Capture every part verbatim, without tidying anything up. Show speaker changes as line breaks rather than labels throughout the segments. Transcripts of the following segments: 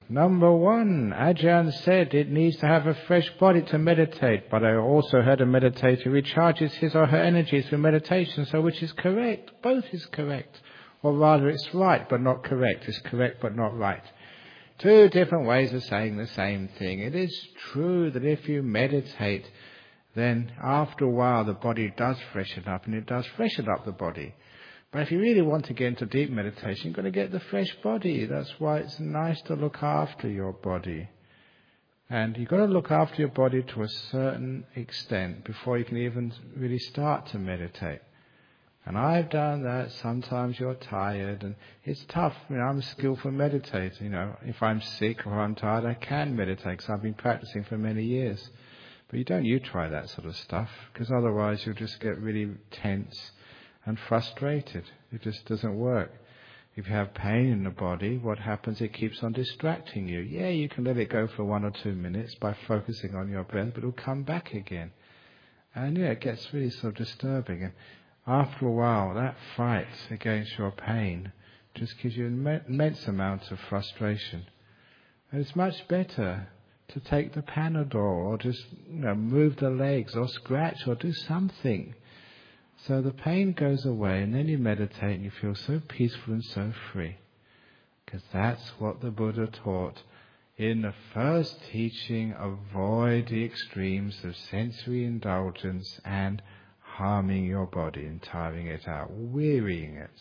Number one, Ajahn said it needs to have a fresh body to meditate, but I also heard a meditator recharges his or her energies through meditation, so which is correct? Both is correct. Or rather, it's right but not correct. It's correct but not right. Two different ways of saying the same thing. It is true that if you meditate, then after a while the body does freshen up, and it does freshen up the body. But if you really want to get into deep meditation, you've got to get the fresh body. That's why it's nice to look after your body. And you've got to look after your body to a certain extent before you can even really start to meditate. And I've done that. Sometimes you're tired, and it's tough. I mean, I'm a skillful meditator. You know, if I'm sick or I'm tired, I can meditate because I've been practicing for many years. But you don't you try that sort of stuff, because otherwise you'll just get really tense and frustrated. It just doesn't work. If you have pain in the body, what happens? It keeps on distracting you. Yeah, you can let it go for one or two minutes by focusing on your breath, but it'll come back again. And yeah, it gets really sort of disturbing. And after a while, that fight against your pain just gives you an immense amount of frustration. And it's much better to take the Panadol, or just, you know, move the legs, or scratch, or do something. So the pain goes away, and then you meditate and you feel so peaceful and so free. Because that's what the Buddha taught in the first teaching: avoid the extremes of sensory indulgence and harming your body and tiring it out, wearying it.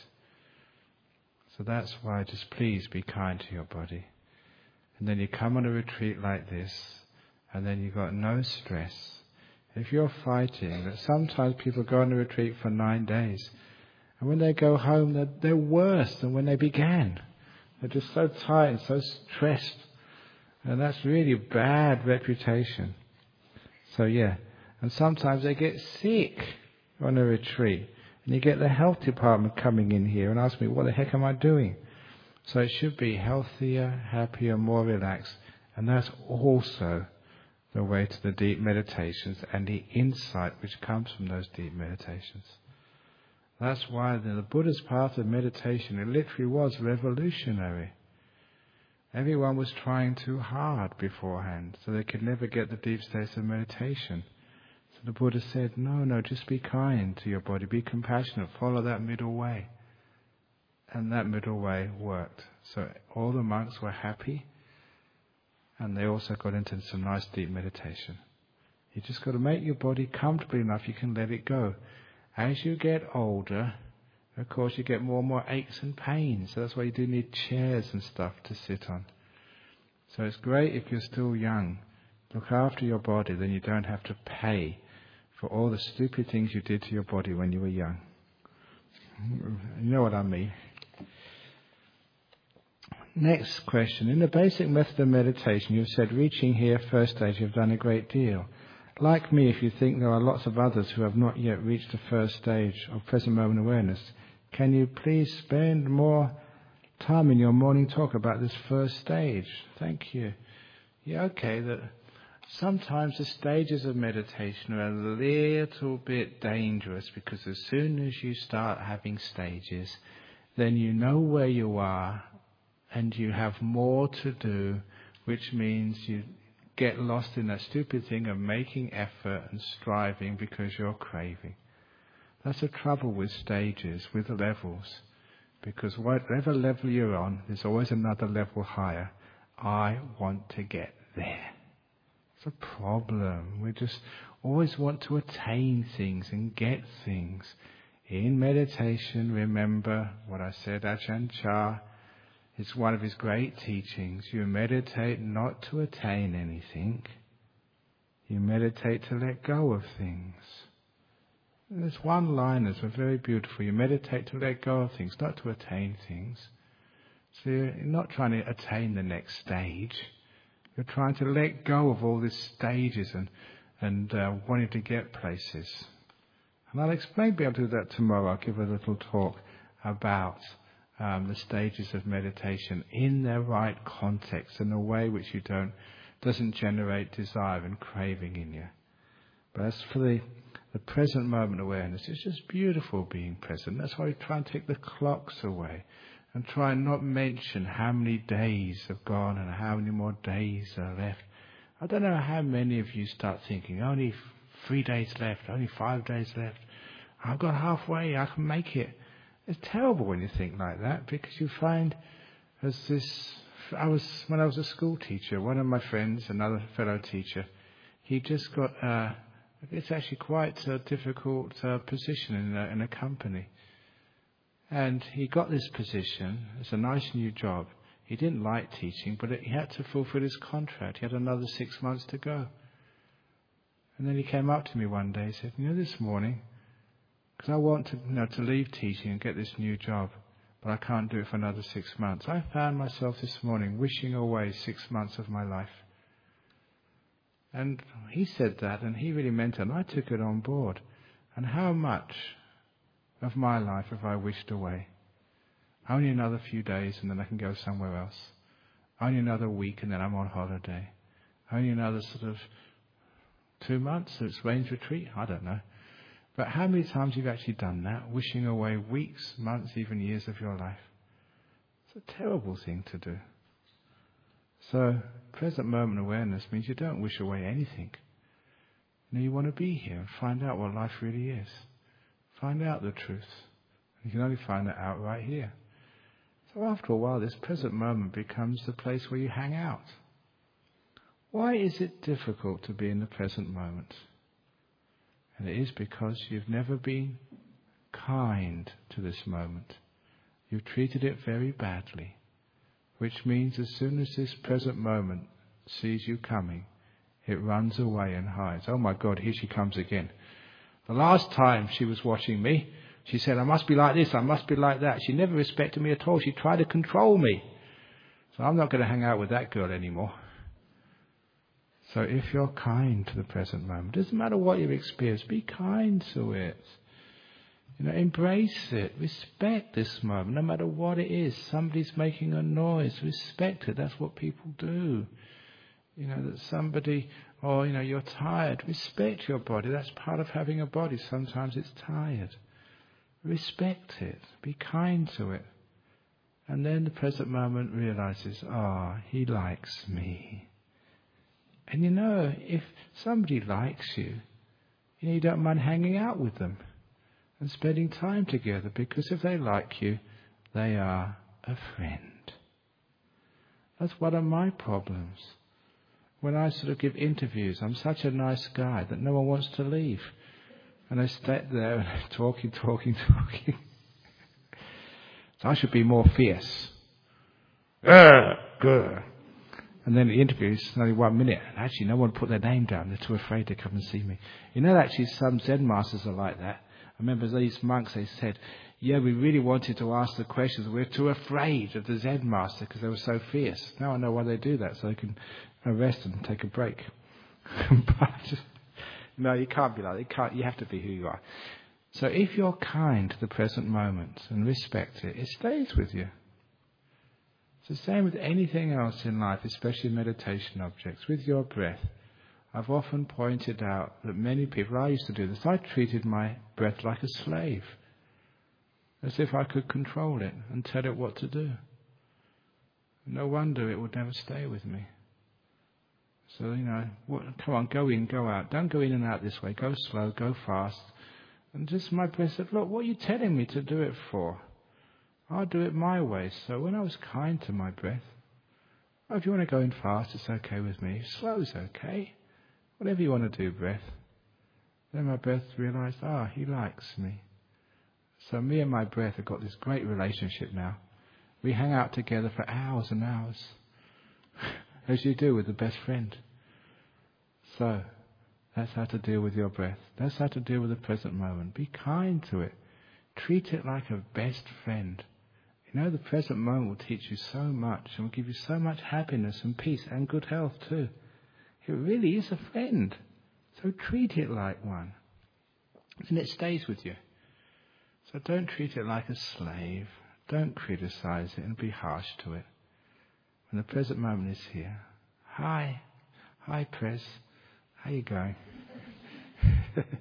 So that's why just please be kind to your body. And then you come on a retreat like this, and then you've got no stress. If you're fighting, that sometimes people go on a retreat for nine days, and when they go home, they're, they're worse than when they began. They're just so tired and so stressed, and that's really a bad reputation. So yeah, and sometimes they get sick on a retreat, and you get the health department coming in here and ask me, what the heck am I doing? So it should be healthier, happier, more relaxed, and that's also the way to the deep meditations and the insight which comes from those deep meditations. That's why the Buddha's path of meditation, it literally was revolutionary. Everyone was trying too hard beforehand, so they could never get the deep states of meditation. So the Buddha said, no, no, just be kind to your body, be compassionate, follow that middle way. And that middle way worked. So all the monks were happy, and they also got into some nice deep meditation. You just got to make your body comfortable enough you can let it go. As you get older, of course, you get more and more aches and pains. So that's why you do need chairs and stuff to sit on. So it's great if you're still young. Look after your body, then you don't have to pay for all the stupid things you did to your body when you were young. You know what I mean. Next question. In the basic method of meditation, you've said reaching here, first stage, you've done a great deal. Like me, if you think there are lots of others who have not yet reached the first stage of present moment awareness, can you please spend more time in your morning talk about this first stage? Thank you. Yeah, okay, that sometimes the stages of meditation are a little bit dangerous, because as soon as you start having stages, then you know where you are, and you have more to do, which means you get lost in that stupid thing of making effort and striving because you're craving. That's the trouble with stages, with levels, because whatever level you're on, there's always another level higher. I want to get there. It's a problem. We just always want to attain things and get things. In meditation, remember what I said, Ajahn Chah, it's one of his great teachings. You meditate not to attain anything. You meditate to let go of things. And there's one-liners are very beautiful. You meditate to let go of things, not to attain things. So you're not trying to attain the next stage. You're trying to let go of all these stages and, and uh, wanting to get places. And I'll explain, maybe I'll do that tomorrow. I'll give a little talk about Um, the stages of meditation in their right context, in a way which you don't doesn't generate desire and craving in you. But as for the, the present moment awareness, it's just beautiful being present. That's why we try and take the clocks away. And try and not mention how many days have gone and how many more days are left. I don't know how many of you start thinking, only three days left, only five days left. I've got halfway, I can make it. It's terrible when you think like that, because you find, as this, I was when I was a school teacher, one of my friends, another fellow teacher, he just got, uh, it's actually quite a difficult uh, position in a, in a company. And he got this position. It's a nice new job. He didn't like teaching, but he had to fulfill his contract. He had another six months to go. And then he came up to me one day and said, you know, this morning, because I want to, you know, to leave teaching and get this new job, but I can't do it for another six months. I found myself this morning wishing away six months of my life. And he said that, and he really meant it, and I took it on board. And how much of my life have I wished away? Only another few days and then I can go somewhere else. Only another week and then I'm on holiday. Only another sort of two months, so it's rains retreat, I don't know. But how many times have you actually done that? Wishing away weeks, months, even years of your life. It's a terrible thing to do. So, present moment awareness means you don't wish away anything. You know, you want to be here and find out what life really is. Find out the truth. You can only find that out right here. So after a while, this present moment becomes the place where you hang out. Why is it difficult to be in the present moment? And it is because you've never been kind to this moment. You've treated it very badly. Which means as soon as this present moment sees you coming, it runs away and hides. Oh my God, here she comes again. The last time she was watching me, she said, I must be like this, I must be like that. She never respected me at all. She tried to control me. So I'm not going to hang out with that girl anymore. So if you're kind to the present moment, doesn't matter what you've experienced, be kind to it. You know, embrace it. Respect this moment, no matter what it is. Somebody's making a noise. Respect it. That's what people do. You know, that somebody, or, you know, you're tired. Respect your body. That's part of having a body. Sometimes it's tired. Respect it. Be kind to it. And then the present moment realizes, ah, oh, he likes me. And you know, if somebody likes you, you know, you don't mind hanging out with them and spending time together, because if they like you, they are a friend. That's one of my problems. When I sort of give interviews, I'm such a nice guy that no one wants to leave. And I stay there talking, talking, talking. So I should be more fierce. Uh, good. And then the interview is only one minute. And actually, no one put their name down. They're too afraid to come and see me. You know, actually, some Zen masters are like that. I remember these monks, they said, yeah, we really wanted to ask the questions. We're too afraid of the Zen master because they were so fierce. Now I know why they do that, so they can rest and take a break. But no, you can't be like that. You can't. You have to be who you are. So if you're kind to the present moment and respect it, it stays with you. It's the same with anything else in life, especially meditation objects. With your breath, I've often pointed out that many people, I used to do this, I treated my breath like a slave, as if I could control it and tell it what to do. No wonder it would never stay with me. So, you know, what, come on, go in, go out. Don't go in and out this way. Go slow, go fast. And just my breath said, look, what are you telling me to do it for? I'll do it my way. So when I was kind to my breath, oh, if you want to go in fast, it's okay with me. Slow's okay. Whatever you want to do, breath. Then my breath realized, ah, oh, he likes me. So me and my breath have got this great relationship now. We hang out together for hours and hours, as you do with the best friend. So that's how to deal with your breath. That's how to deal with the present moment. Be kind to it. Treat it like a best friend. You know, the present moment will teach you so much and will give you so much happiness and peace and good health too. It really is a friend. So treat it like one. And it stays with you. So don't treat it like a slave. Don't criticize it and be harsh to it. When the present moment is here. Hi. Hi, Pres. How you going?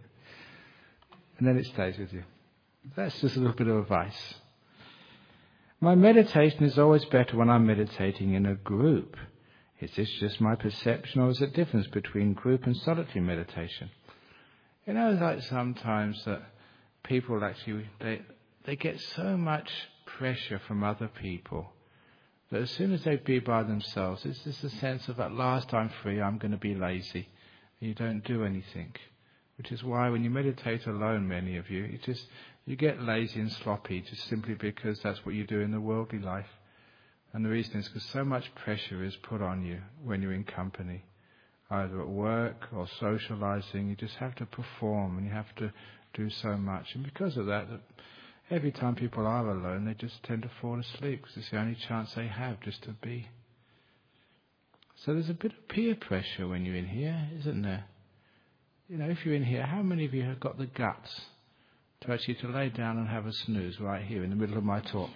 And then it stays with you. That's just a little bit of advice. My meditation is always better when I'm meditating in a group. Is this just my perception, or is there a difference between group and solitary meditation? You know, it's like sometimes that people actually, they, they get so much pressure from other people that as soon as they be by themselves, it's just a sense of, at last I'm free, I'm going to be lazy. And you don't do anything. Which is why when you meditate alone, many of you, you just, you get lazy and sloppy just simply because that's what you do in the worldly life. And the reason is because so much pressure is put on you when you're in company, either at work or socializing. You just have to perform and you have to do so much. And because of that, every time people are alone, they just tend to fall asleep because it's the only chance they have just to be. So there's a bit of peer pressure when you're in here, isn't there? You know, if you're in here, how many of you have got the guts to actually to lay down and have a snooze right here in the middle of my talk?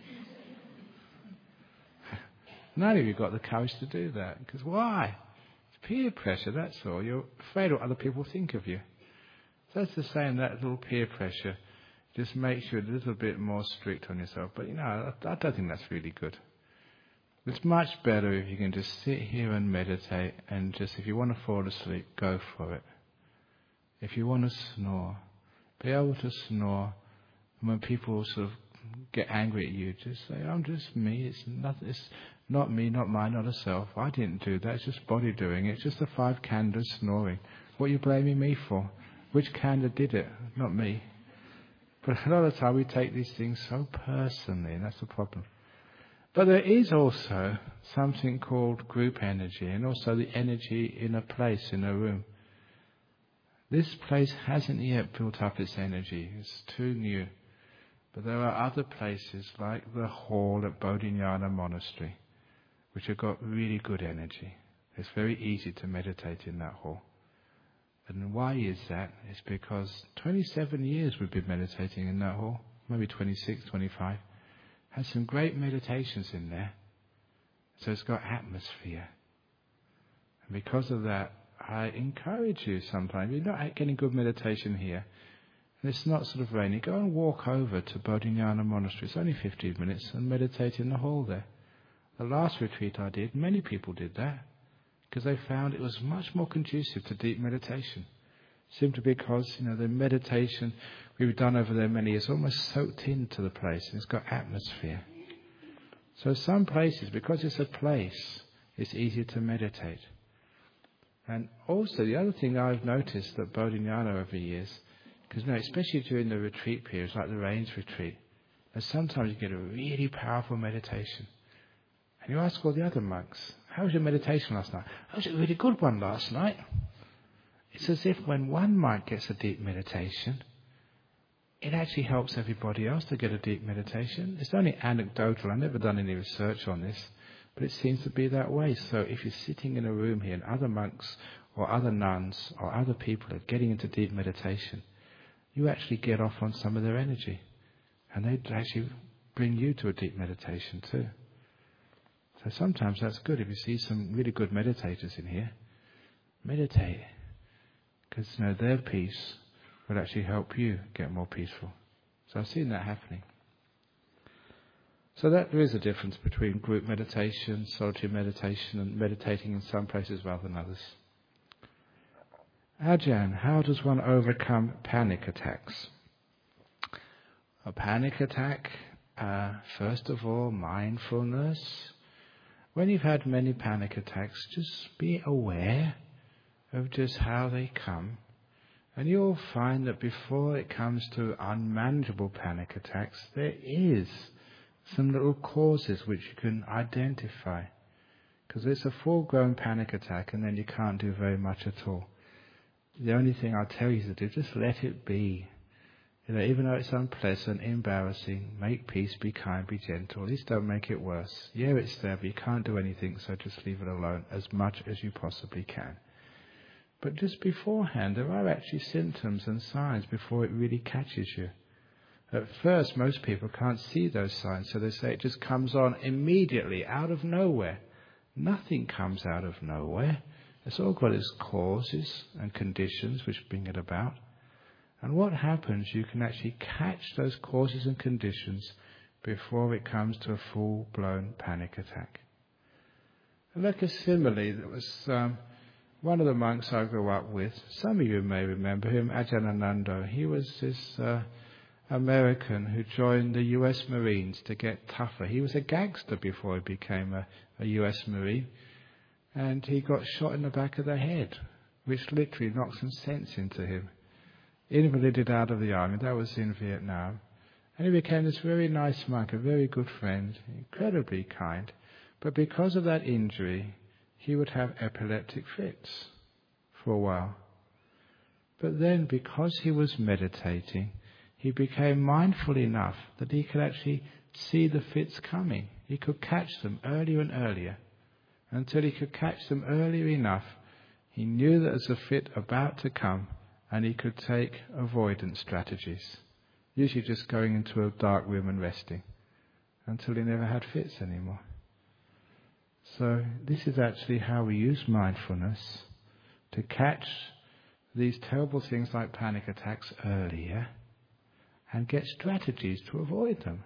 None of you got the courage to do that. Because why? It's peer pressure, that's all. You're afraid of what other people think of you. So that's the same, that little peer pressure just makes you a little bit more strict on yourself. But, you know, I, I don't think that's really good. It's much better if you can just sit here and meditate and just, if you want to fall asleep, go for it. If you want to snore, be able to snore. And when people sort of get angry at you, just say, I'm just me. It's not, it's not me, not mine, not a self. I didn't do that. It's just body doing it. It's just the five khandhas snoring. What are you blaming me for? Which khandha did it? Not me. But a lot of the time we take these things so personally, and that's the problem. But there is also something called group energy, and also the energy in a place, in a room. This place hasn't yet built up its energy. It's too new. But there are other places like the hall at Bodhinyana Monastery which have got really good energy. It's very easy to meditate in that hall. And why is that? It's because twenty-seven years we've been meditating in that hall, maybe twenty-six, twenty-five. Has some great meditations in there. So it's got atmosphere. And because of that, I encourage you sometimes, you're not getting good meditation here, and it's not sort of rainy, go and walk over to Bodhinyana Monastery. It's only fifteen minutes, and meditate in the hall there. The last retreat I did, many people did that, because they found it was much more conducive to deep meditation. Simply because, you know, the meditation we've done over there many years almost soaked into the place, and it's got atmosphere. So some places, because it's a place, it's easier to meditate. And also, the other thing I've noticed at Bodhinyana over the years, because you know, especially during the retreat periods, like the rains retreat, and sometimes you get a really powerful meditation. And you ask all the other monks, how was your meditation last night? That was a really good one last night. It's as if when one monk gets a deep meditation, it actually helps everybody else to get a deep meditation. It's only anecdotal. I've never done any research on this. But it seems to be that way. So if you're sitting in a room here and other monks or other nuns or other people are getting into deep meditation, you actually get off on some of their energy. And they actually bring you to a deep meditation too. So sometimes that's good. If you see some really good meditators in here, meditate. Because you know, their peace will actually help you get more peaceful. So I've seen that happening. So that there is a difference between group meditation, solitary meditation, and meditating in some places rather than others. Ajahn, how does one overcome panic attacks? A panic attack, uh, first of all, mindfulness. When you've had many panic attacks, just be aware of just how they come. And you'll find that before it comes to unmanageable panic attacks, there is some little causes which you can identify. Because it's a full-grown panic attack and then you can't do very much at all. The only thing I'll tell you to do, just let it be. You know, even though it's unpleasant, embarrassing, make peace, be kind, be gentle. At least don't make it worse. Yeah, it's there, but you can't do anything, so just leave it alone as much as you possibly can. But just beforehand, there are actually symptoms and signs before it really catches you. At first, most people can't see those signs, so they say it just comes on immediately, out of nowhere. Nothing comes out of nowhere. It's all got its causes and conditions which bring it about. And what happens, you can actually catch those causes and conditions before it comes to a full-blown panic attack. And like a simile, there was um, one of the monks I grew up with. Some of you may remember him, Ajahn Ananda. He was this uh, American who joined the U S Marines to get tougher. He was a gangster before he became a, a U S Marine. And he got shot in the back of the head, which literally knocked some sense into him. Invalided out of the army. That was in Vietnam. And he became this very nice monk, a very good friend, incredibly kind. But because of that injury, he would have epileptic fits for a while. But then, because he was meditating, he became mindful enough that he could actually see the fits coming. He could catch them earlier and earlier. Until he could catch them earlier enough, he knew that as a fit about to come, and he could take avoidance strategies. Usually just going into a dark room and resting, until he never had fits anymore. So this is actually how we use mindfulness to catch these terrible things like panic attacks earlier and get strategies to avoid them.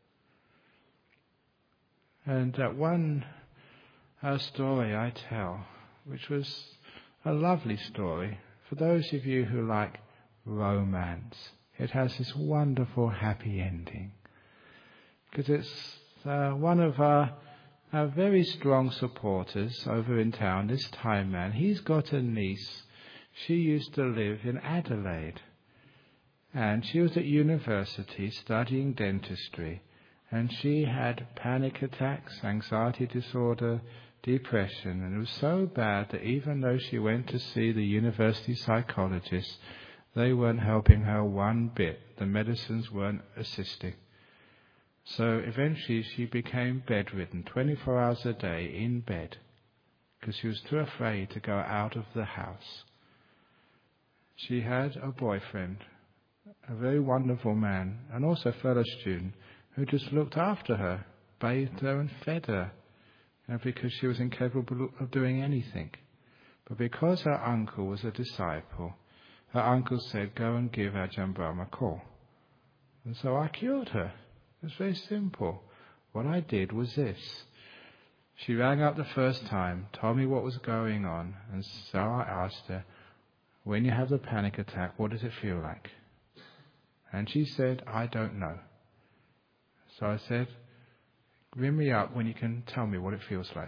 And that one uh, story I tell, which was a lovely story, for those of you who like romance, it has this wonderful happy ending. Because it's uh, one of our, our very strong supporters over in town, this Thai man. He's got a niece. She used to live in Adelaide. And she was at university studying dentistry. And she had panic attacks, anxiety disorder, depression. And it was so bad that even though she went to see the university psychologist, they weren't helping her one bit. The medicines weren't assisting. So eventually she became bedridden, twenty-four hours a day in bed, because she was too afraid to go out of the house. She had a boyfriend, a very wonderful man, and also a fellow student, who just looked after her, bathed her and fed her, and because she was incapable of doing anything. But because her uncle was a disciple, her uncle said, go and give Ajahn Brahm a call. And so I cured her. It was very simple. What I did was this. She rang up the first time, told me what was going on, and so I asked her, when you have the panic attack, what does it feel like? And she said, I don't know. So I said, ring me up when you can tell me what it feels like.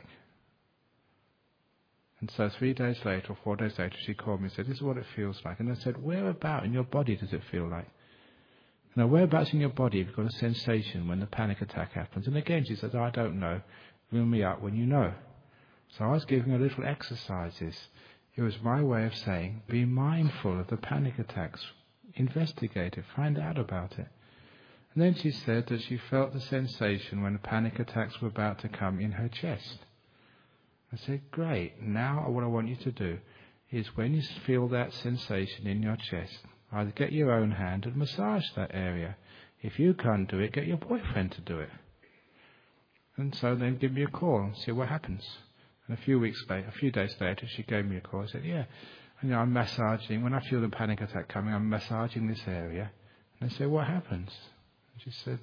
And so three days later, or four days later, she called me and said, this is what it feels like. And I said, whereabout in your body does it feel like? Now, whereabouts in your body have you got a sensation when the panic attack happens? And again, she said, I don't know. Ring me up when you know. So I was giving her little exercises. It was my way of saying, be mindful of the panic attacks. Investigate it. Find out about it. And then she said that she felt the sensation when the panic attacks were about to come in her chest. I said, great. Now what I want you to do is when you feel that sensation in your chest, either get your own hand and massage that area. If you can't do it, get your boyfriend to do it. And so then give me a call and see what happens. And a few weeks later, a few days later, she gave me a call. I said, yeah, you know, I'm massaging. When I feel the panic attack coming, I'm massaging this area. And I said, what happens? And she said,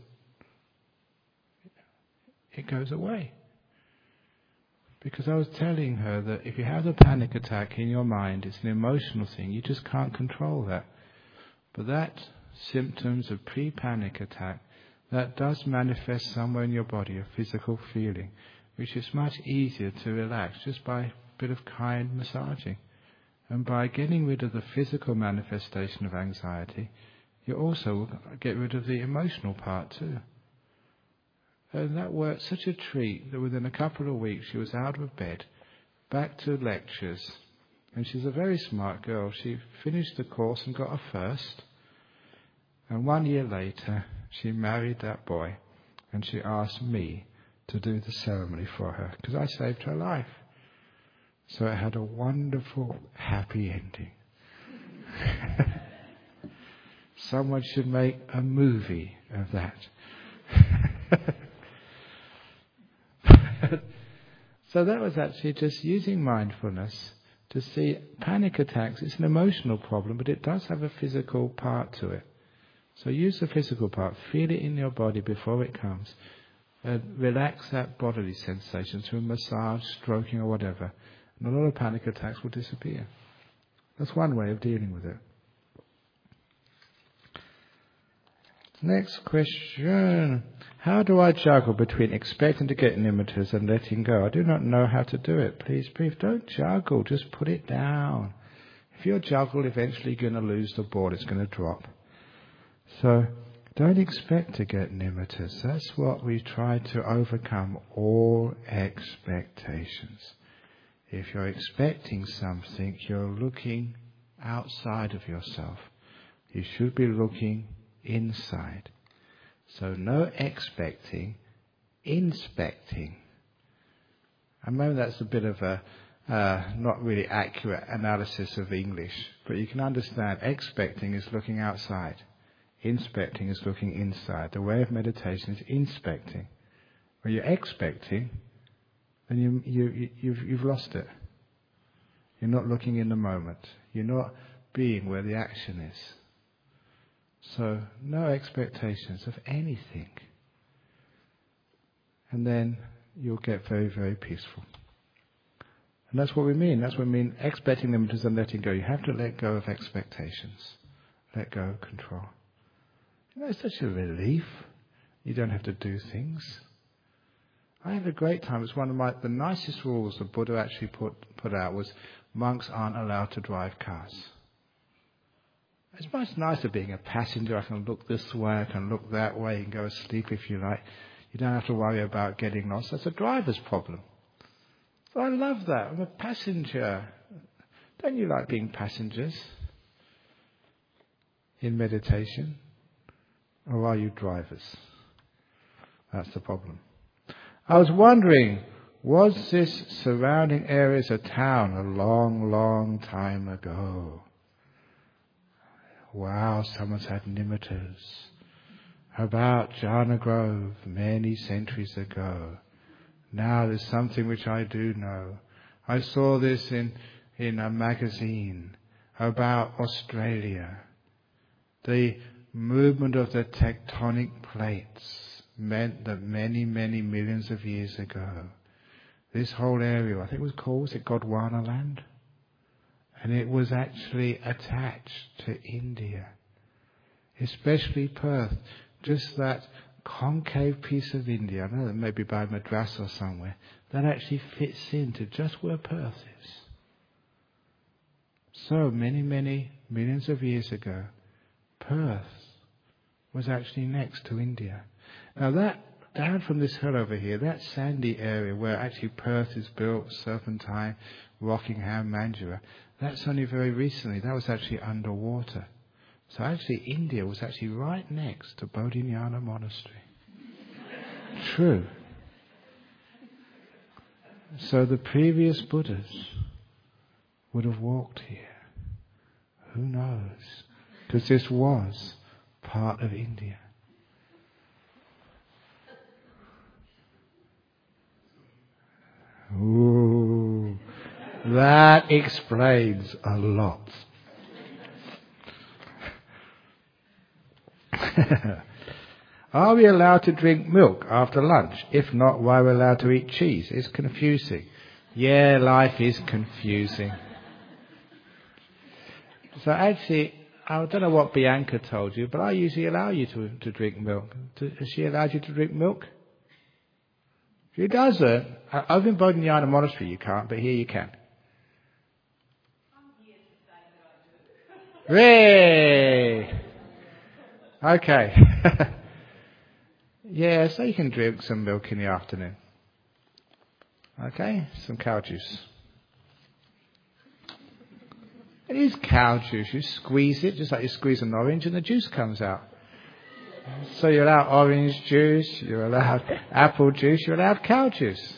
it goes away. Because I was telling her that if you have a panic attack in your mind, it's an emotional thing. You just can't control that. But that symptoms of pre-panic attack, that does manifest somewhere in your body, a physical feeling, which is much easier to relax just by a bit of kind massaging. And by getting rid of the physical manifestation of anxiety, you also will get rid of the emotional part too. And that worked such a treat that within a couple of weeks she was out of bed, back to lectures. And she's a very smart girl. She finished the course and got a first. And one year later, she married that boy. And she asked me to do the ceremony for her, because I saved her life. So it had a wonderful, happy ending. Someone should make a movie of that. So that was actually just using mindfulness to see panic attacks. It's an emotional problem, but it does have a physical part to it. So use the physical part. Feel it in your body before it comes. And relax that bodily sensation through massage, stroking or whatever. And a lot of panic attacks will disappear. That's one way of dealing with it. Next question. How do I juggle between expecting to get nimittas and letting go? I do not know how to do it. Please, please, don't juggle. Just put it down. If you juggle, eventually you're going to lose the ball. It's going to drop. So don't expect to get nimittas. That's what we try to overcome, all expectations. If you're expecting something, you're looking outside of yourself. You should be looking inside. So no expecting, inspecting. I know that's a bit of a uh, not really accurate analysis of English, but you can understand expecting is looking outside. Inspecting is looking inside. The way of meditation is inspecting. When you're expecting, then you, you, you, you've, you've lost it. You're not looking in the moment. You're not being where the action is. So, no expectations of anything. And then you'll get very, very peaceful. And that's what we mean. That's what we mean. Expecting them to letting go. You have to let go of expectations. Let go of control. You know, it's such a relief. You don't have to do things. I had a great time. It's one of my the nicest rules the Buddha actually put put out was monks aren't allowed to drive cars. It's much nicer being a passenger. I can look this way, I can look that way, you can go asleep if you like. You don't have to worry about getting lost. That's a driver's problem. So I love that. I'm a passenger. Don't you like being passengers in meditation? Or are you drivers? That's the problem. I was wondering, was this surrounding areas a town a long, long time ago? Wow, someone's had nimittas about Jhana Grove many centuries ago. Now there's something which I do know. I saw this in, in a magazine about Australia. The movement of the tectonic plates meant that many, many millions of years ago, this whole area, I think it was called, was it Gondwana land? And it was actually attached to India, especially Perth, just that concave piece of India, I know that maybe by Madras or somewhere, that actually fits into just where Perth is. So many, many millions of years ago, Perth was actually next to India. Now that, down from this hill over here, that sandy area where actually Perth is built, Serpentine, Rockingham, Mandurah, that's only very recently. That was actually underwater. So actually India was actually right next to Bodhinyana Monastery. True. So the previous Buddhas would have walked here. Who knows? Because this was part of India. Ooh, that explains a lot. Are we allowed to drink milk after lunch? If not, why are we allowed to eat cheese? It's confusing. Yeah, life is confusing. So actually, I don't know what Bianca told you, but I usually allow you to, to drink milk. Has she allowed you to drink milk? She doesn't. Over in Bodhinyana Monastery you can't, but here you can. I'm here to say that I do. Ray! Okay. Yeah, so you can drink some milk in the afternoon. Okay, some cow juice. It is cow juice. You squeeze it just like you squeeze an orange and the juice comes out. So you're allowed orange juice, you're allowed apple juice, you're allowed cow juice.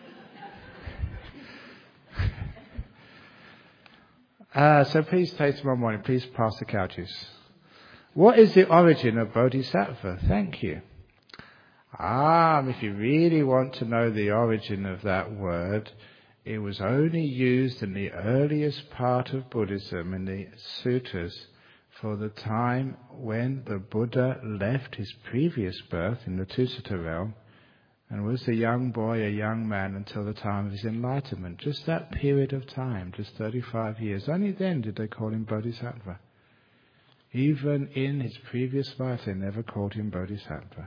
Uh, so please take tomorrow morning, please pass the cow juice. What is the origin of Bodhisattva? Thank you. Ah, if you really want to know the origin of that word, it was only used in the earliest part of Buddhism, in the sutras, for the time when the Buddha left his previous birth in the Tusita realm and was a young boy, a young man, until the time of his enlightenment. Just that period of time, just thirty-five years. Only then did they call him Bodhisattva. Even in his previous life, they never called him Bodhisattva.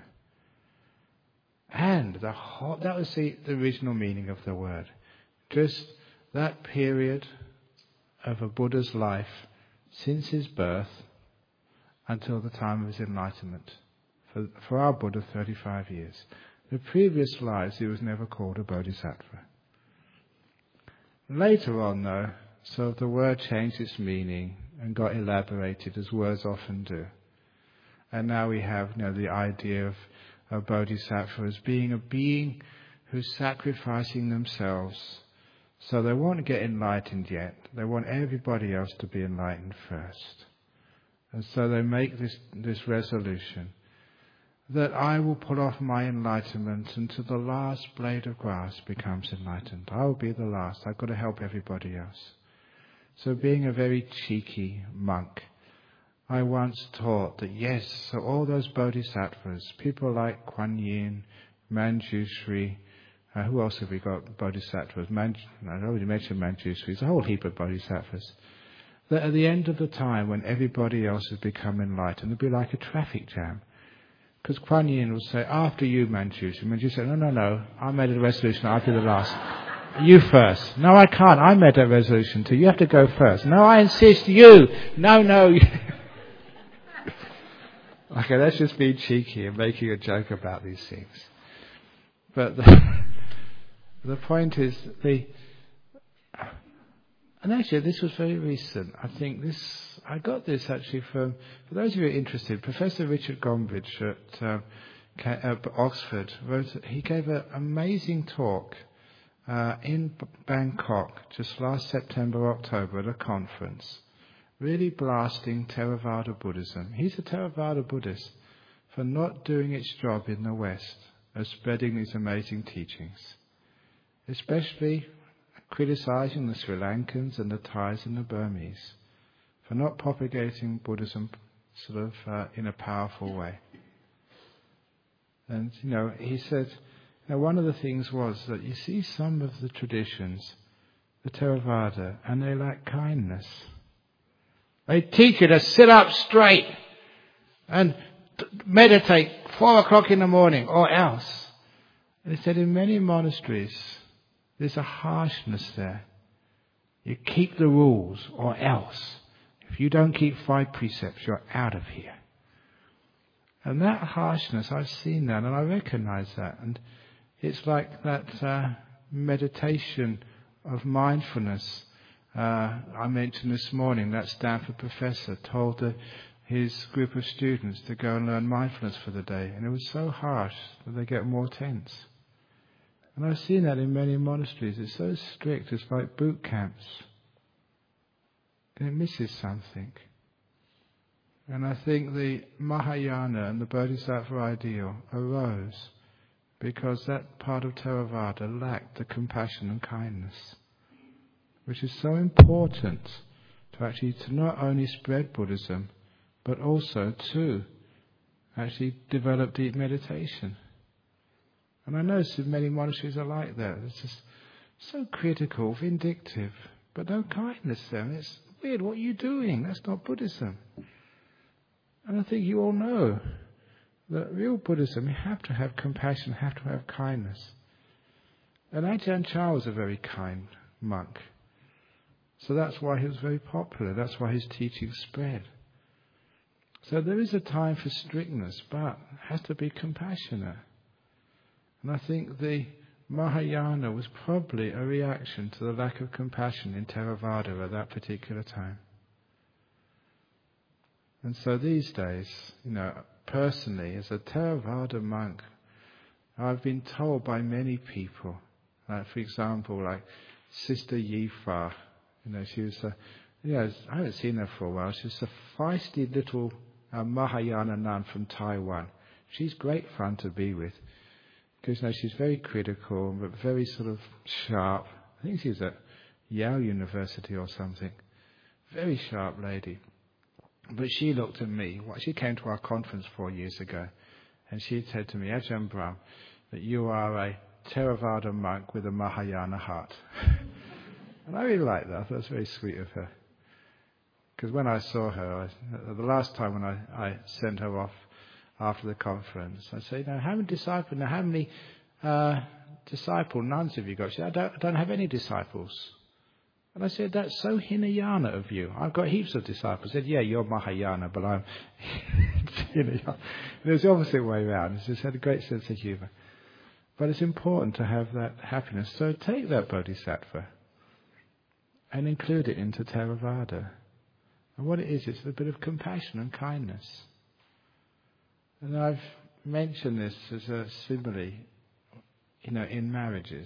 And the whole, that was the, the original meaning of the word. Just that period of a Buddha's life since his birth until the time of his enlightenment. For, for our Buddha, thirty-five years. The previous lives, he was never called a Bodhisattva. Later on, though, so the word changed its meaning and got elaborated, as words often do. And now we have, you know, the idea of a Bodhisattva as being a being who's sacrificing themselves. So they won't get enlightened yet. They want everybody else to be enlightened first. And so they make this, this resolution that I will put off my enlightenment until the last blade of grass becomes enlightened. I will be the last. I've got to help everybody else. So being a very cheeky monk, I once taught that yes, so all those bodhisattvas, people like Kuan Yin, Manjushri, uh, who else have we got bodhisattvas? Man, I already mentioned Manjushri, there's a whole heap of bodhisattvas. That at the end of the time, when everybody else has become enlightened, it'll be like a traffic jam. Because Kuan Yin will say, after you, Manjushri. Manjushri said, no, no, no, I made a resolution, I'll be the last. You first. No, I can't, I made a resolution too. You have to go first. No, I insist, you. No, no. Okay, that's just being cheeky and making a joke about these things. But the, the point is, the and actually this was very recent. I think this, I got this actually from, for those of you who are interested, Professor Richard Gombrich at, um, at Oxford, wrote, he gave an amazing talk uh, in Bangkok just last September, October at a conference, really blasting Theravada Buddhism. He's a Theravada Buddhist for not doing its job in the West of spreading these amazing teachings, especially criticizing the Sri Lankans and the Thais and the Burmese for not propagating Buddhism sort of uh, in a powerful way. And, you know, he said, now one of the things was that you see some of the traditions, the Theravada, and they lack kindness. They teach you to sit up straight and t- meditate four o'clock in the morning or else. And he said in many monasteries, there's a harshness there. You keep the rules or else. If you don't keep five precepts, you're out of here. And that harshness, I've seen that and I recognize that. And it's like that uh, meditation of mindfulness uh, I mentioned this morning. That Stanford professor told the, his group of students to go and learn mindfulness for the day. And it was so harsh that they get more tense. And I've seen that in many monasteries. It's so strict, it's like boot camps. And it misses something. And I think the Mahayana and the Bodhisattva ideal arose because that part of Theravada lacked the compassion and kindness, which is so important to actually to not only spread Buddhism, but also to actually develop deep meditation. And I notice that many monasteries are like that. It's just so critical, vindictive, but no kindness there. And it's weird, what are you doing? That's not Buddhism. And I think you all know that real Buddhism, you have to have compassion, have to have kindness. And Ajahn Chah was a very kind monk. So that's why he was very popular. That's why his teachings spread. So there is a time for strictness, but it has to be compassionate. And I think the Mahayana was probably a reaction to the lack of compassion in Theravada at that particular time. And so these days, you know, personally, as a Theravada monk, I've been told by many people, like for example, like Sister Yifa, you know, she was a, you know, I haven't seen her for a while, she's a feisty little uh, Mahayana nun from Taiwan. She's great fun to be with. Because you know, she's very critical, but very sort of sharp. I think she's at Yale University or something. Very sharp lady. But she looked at me. She came to our conference four years ago, and she said to me, Ajahn Brahm, that you are a Theravada monk with a Mahayana heart. And I really liked that. I thought it was very sweet of her. Because when I saw her, I, the last time when I, I sent her off after the conference, I said, now, how many disciples, now, how many uh, disciple nuns have you got? She said, I don't, I don't have any disciples. And I said, that's so Hinayana of you. I've got heaps of disciples. I said, yeah, you're Mahayana, but I'm Hinayana. And it was the opposite way around. She just had a great sense of humour. But it's important to have that happiness. So take that bodhisattva and include it into Theravada. And what it is, it's a bit of compassion and kindness. And I've mentioned this as a simile, you know, in marriages.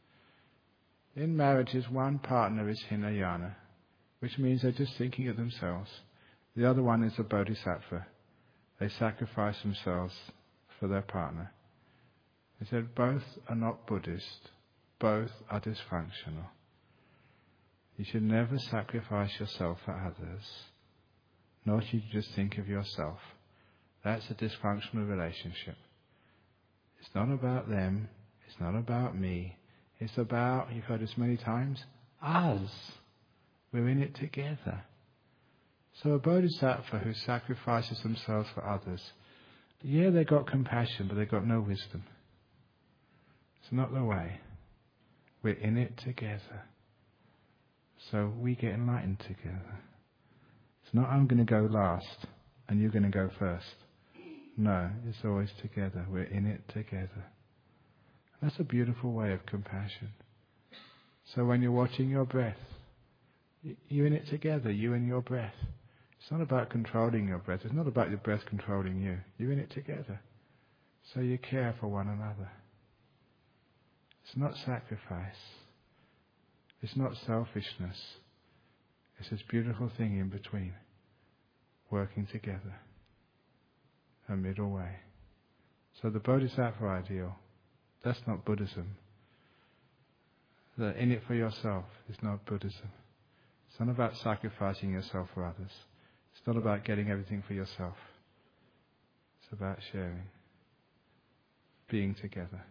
In marriages, one partner is Hinayana, which means they're just thinking of themselves. The other one is a bodhisattva. They sacrifice themselves for their partner. They said both are not Buddhist. Both are dysfunctional. You should never sacrifice yourself for others, nor should you just think of yourself. That's a dysfunctional relationship. It's not about them. It's not about me. It's about, you've heard this many times, us. We're in it together. So a bodhisattva who sacrifices themselves for others, yeah, they got compassion, but they got no wisdom. It's not the way. We're in it together. So we get enlightened together. It's not I'm going to go last and you're going to go first. No, it's always together. We're in it together. That's a beautiful way of compassion. So when you're watching your breath, you're in it together, you and your breath. It's not about controlling your breath. It's not about your breath controlling you. You're in it together. So you care for one another. It's not sacrifice. It's not selfishness. It's this beautiful thing in between, working together, a middle way. So the Bodhisattva ideal, that's not Buddhism. The in it for yourself is not Buddhism. It's not about sacrificing yourself for others. It's not about getting everything for yourself. It's about sharing, being together.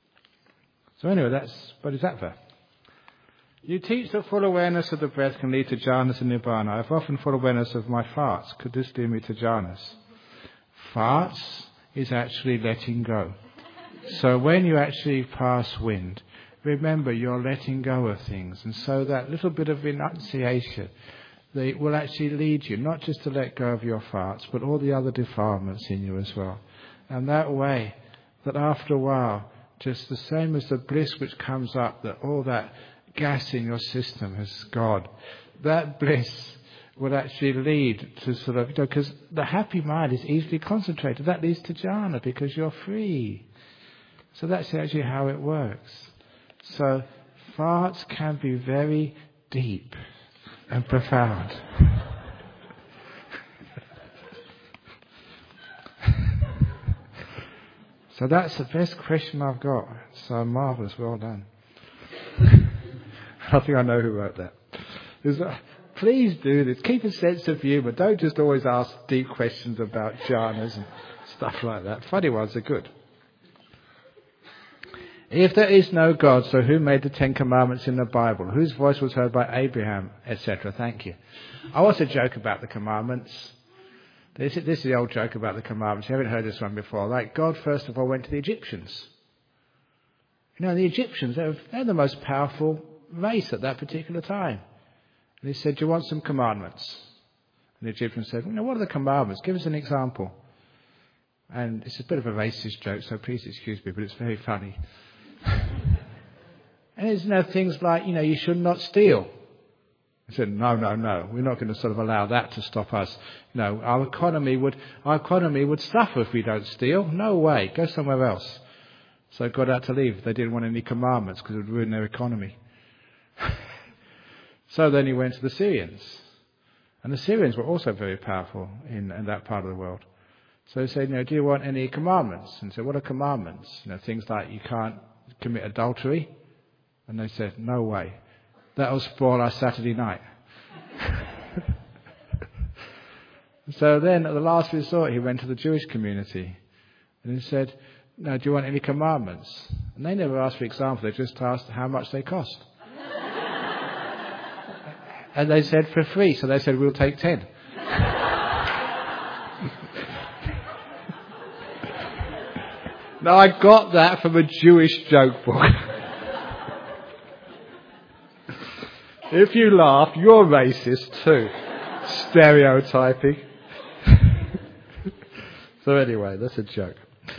So anyway, that's Bodhisattva. You teach that full awareness of the breath can lead to jhanas and nibbana. I've often full awareness of my farts. Could this lead me to jhanas? Farts is actually letting go. So when you actually pass wind, remember you're letting go of things. And so that little bit of enunciation, they will actually lead you, not just to let go of your farts, but all the other defilements in you as well. And that way, that after a while, just the same as the bliss which comes up, that all that gas in your system has gone, that bliss would actually lead to sort of, you know, because the happy mind is easily concentrated. That leads to jhana because you're free. So that's actually how it works. So farts can be very deep and profound. So that's the best question I've got. So marvellous, well done. I think I know who wrote that. That. Please do this. Keep a sense of humour. Don't just always ask deep questions about jhanas and stuff like that. Funny ones are good. If there is no God, so who made the Ten Commandments in the Bible? Whose voice was heard by Abraham, et cetera? Thank you. I also joke about the commandments. This is, this is the old joke about the commandments. You haven't heard this one before. Like, God first of all went to the Egyptians. You know, the Egyptians, they're, they're the most powerful race at that particular time. And he said, do you want some commandments? And the Egyptians said, well, what are the commandments? Give us an example. And it's a bit of a racist joke, so please excuse me, but it's very funny. And it's, you know, things like, you know, you should not steal. He said, no, no, no, we're not going to sort of allow that to stop us. You know, our economy would, our economy would suffer if we don't steal. No way, go somewhere else. So God had to leave. They didn't want any commandments because it would ruin their economy. So then he went to the Syrians. And the Syrians were also very powerful in, in that part of the world. So he said, you know, do you want any commandments? And he said, what are commandments? You know, things like you can't commit adultery. And they said, no way. That'll spoil our Saturday night. So then, at the last resort, he went to the Jewish community. And he said, "No, do you want any commandments?" And they never asked for example, they just asked how much they cost. And they said, "For free." So they said, "We'll take ten." Now, I got that from a Jewish joke book. If you laugh, you're racist too. Stereotyping. So anyway, that's a joke.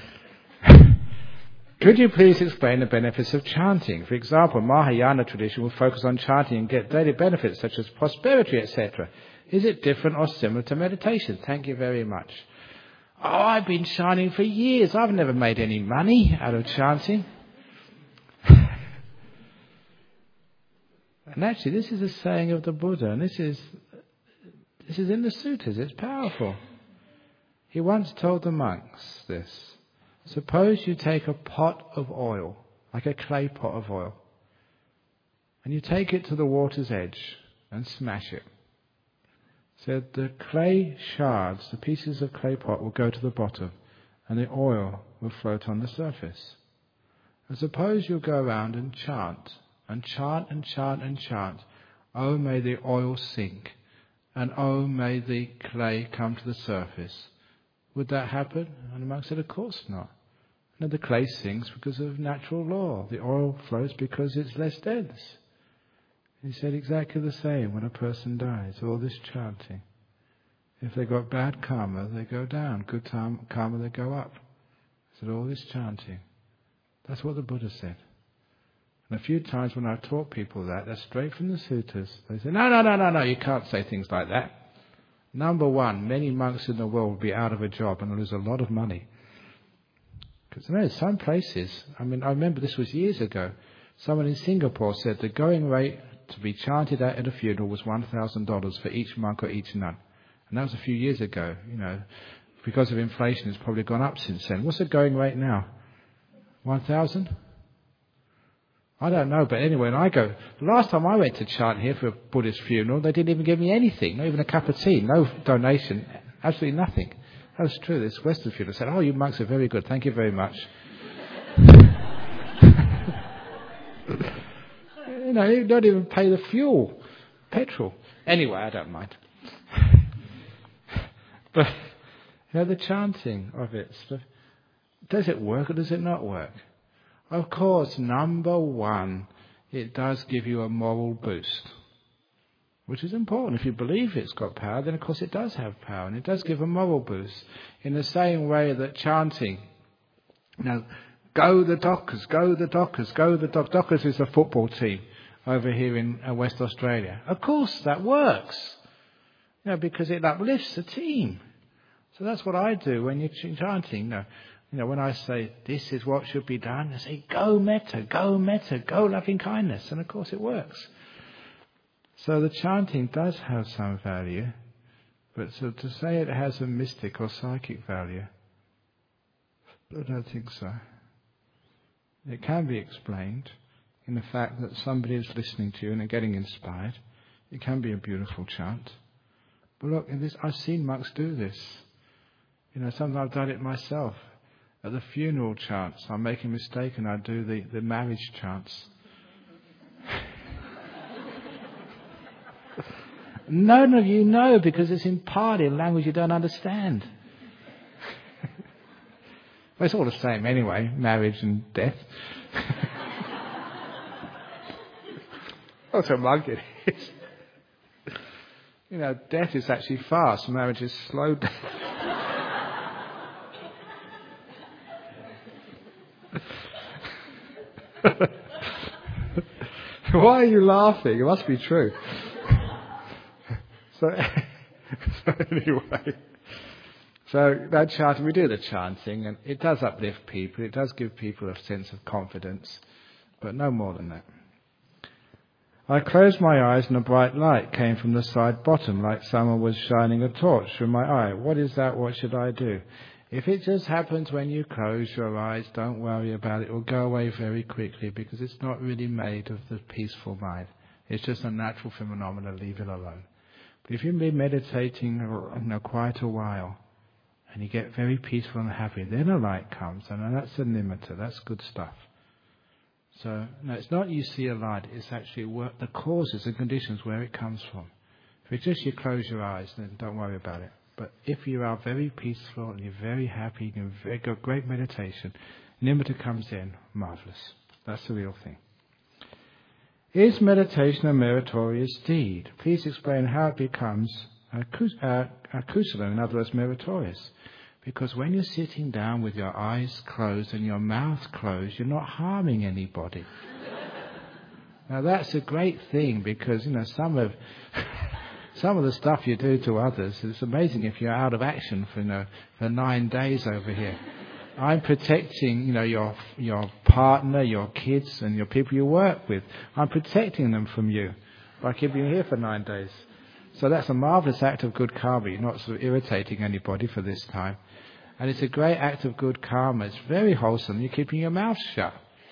Could you please explain the benefits of chanting? For example, Mahayana tradition will focus on chanting and get daily benefits such as prosperity, et cetera. Is it different or similar to meditation? Thank you very much. Oh, I've been chanting for years. I've never made any money out of chanting. And actually, this is a saying of the Buddha, and this is this is in the sutras. It's powerful. He once told the monks this. Suppose you take a pot of oil, like a clay pot of oil, and you take it to the water's edge and smash it. So the clay shards, the pieces of clay pot, will go to the bottom, and the oil will float on the surface. And suppose you go around and chant, and chant and chant and chant, "Oh, may the oil sink, and oh, may the clay come to the surface." Would that happen? And the monk said, "Of course not. No, the clay sinks because of natural law. The oil floats because it's less dense." He said exactly the same when a person dies. All this chanting. If they got bad karma, they go down. Good karma, they go up. He said all this chanting. That's what the Buddha said. And a few times when I've taught people that, they're straight from the sutras. They say, no, no, no, no, no, you can't say things like that. Number one, many monks in the world will be out of a job and lose a lot of money. Because you know, some places, I mean, I remember this was years ago, someone in Singapore said the going rate to be chanted at at a funeral was one thousand dollars for each monk or each nun. And that was a few years ago, you know. Because of inflation, it's probably gone up since then. What's the going rate now? one thousand? I don't know, but anyway, when I go, the last time I went to chant here for a Buddhist funeral, they didn't even give me anything, not even a cup of tea, no donation, absolutely nothing. That was true. This Western funeral said, "Oh, you monks are very good, thank you very much." You know, you don't even pay the fuel, petrol. Anyway, I don't mind. But, you know, the chanting of it, does it work or does it not work? Of course, number one, it does give you a moral boost, which is important. If you believe it's got power, then of course it does have power, and it does give a moral boost. In the same way that chanting, you know, go the Dockers, go the Dockers, go the Dockers. Dockers is a football team over here in uh, West Australia. Of course that works, you know, because it uplifts the team. So that's what I do when you're chanting. You know, you know, when I say this is what should be done, I say go metta, go metta, go loving kindness, and of course it works. So the chanting does have some value, but so to say it has a mystic or psychic value, I don't think so. It can be explained in the fact that somebody is listening to you and they're getting inspired. It can be a beautiful chant. But look, in this, I've seen monks do this. You know, sometimes I've done it myself. At the funeral chants, I make a mistake and I do the, the marriage chants. None of you know because it's in Pali, a language you don't understand. Well, it's all the same anyway, marriage and death. That's a monk it is. You know, death is actually fast, marriage is slow death. Why are you laughing? It must be true. So, so anyway, so that chanting, we do the chanting, and it does uplift people. It does give people a sense of confidence, but no more than that. I closed my eyes and a bright light came from the side bottom, like someone was shining a torch through my eye. What is that? What should I do? If it just happens when you close your eyes, don't worry about it. It will go away very quickly because it's not really made of the peaceful mind. It's just a natural phenomenon. Leave it alone. But if you've been meditating you know, quite a while, and you get very peaceful and happy, then a light comes, and that's a nimitta, that's good stuff. So, no, it's not you see a light, it's actually what the causes and conditions where it comes from. If it's just you close your eyes, then don't worry about it. But if you are very peaceful and you're very happy and you've got great meditation, nimitta comes in, marvellous. That's the real thing. Is meditation a meritorious deed? Please explain how it becomes a kusala, in other words, meritorious. Because when you're sitting down with your eyes closed and your mouth closed, you're not harming anybody. Now that's a great thing, because you know some of some of the stuff you do to others, it's amazing if you're out of action for you know for nine days over here. I'm protecting, you know, your your partner, your kids, and your people you work with. I'm protecting them from you by keeping you here for nine days. So that's a marvellous act of good karma. You're not sort of irritating anybody for this time. And it's a great act of good karma. It's very wholesome. You're keeping your mouth shut.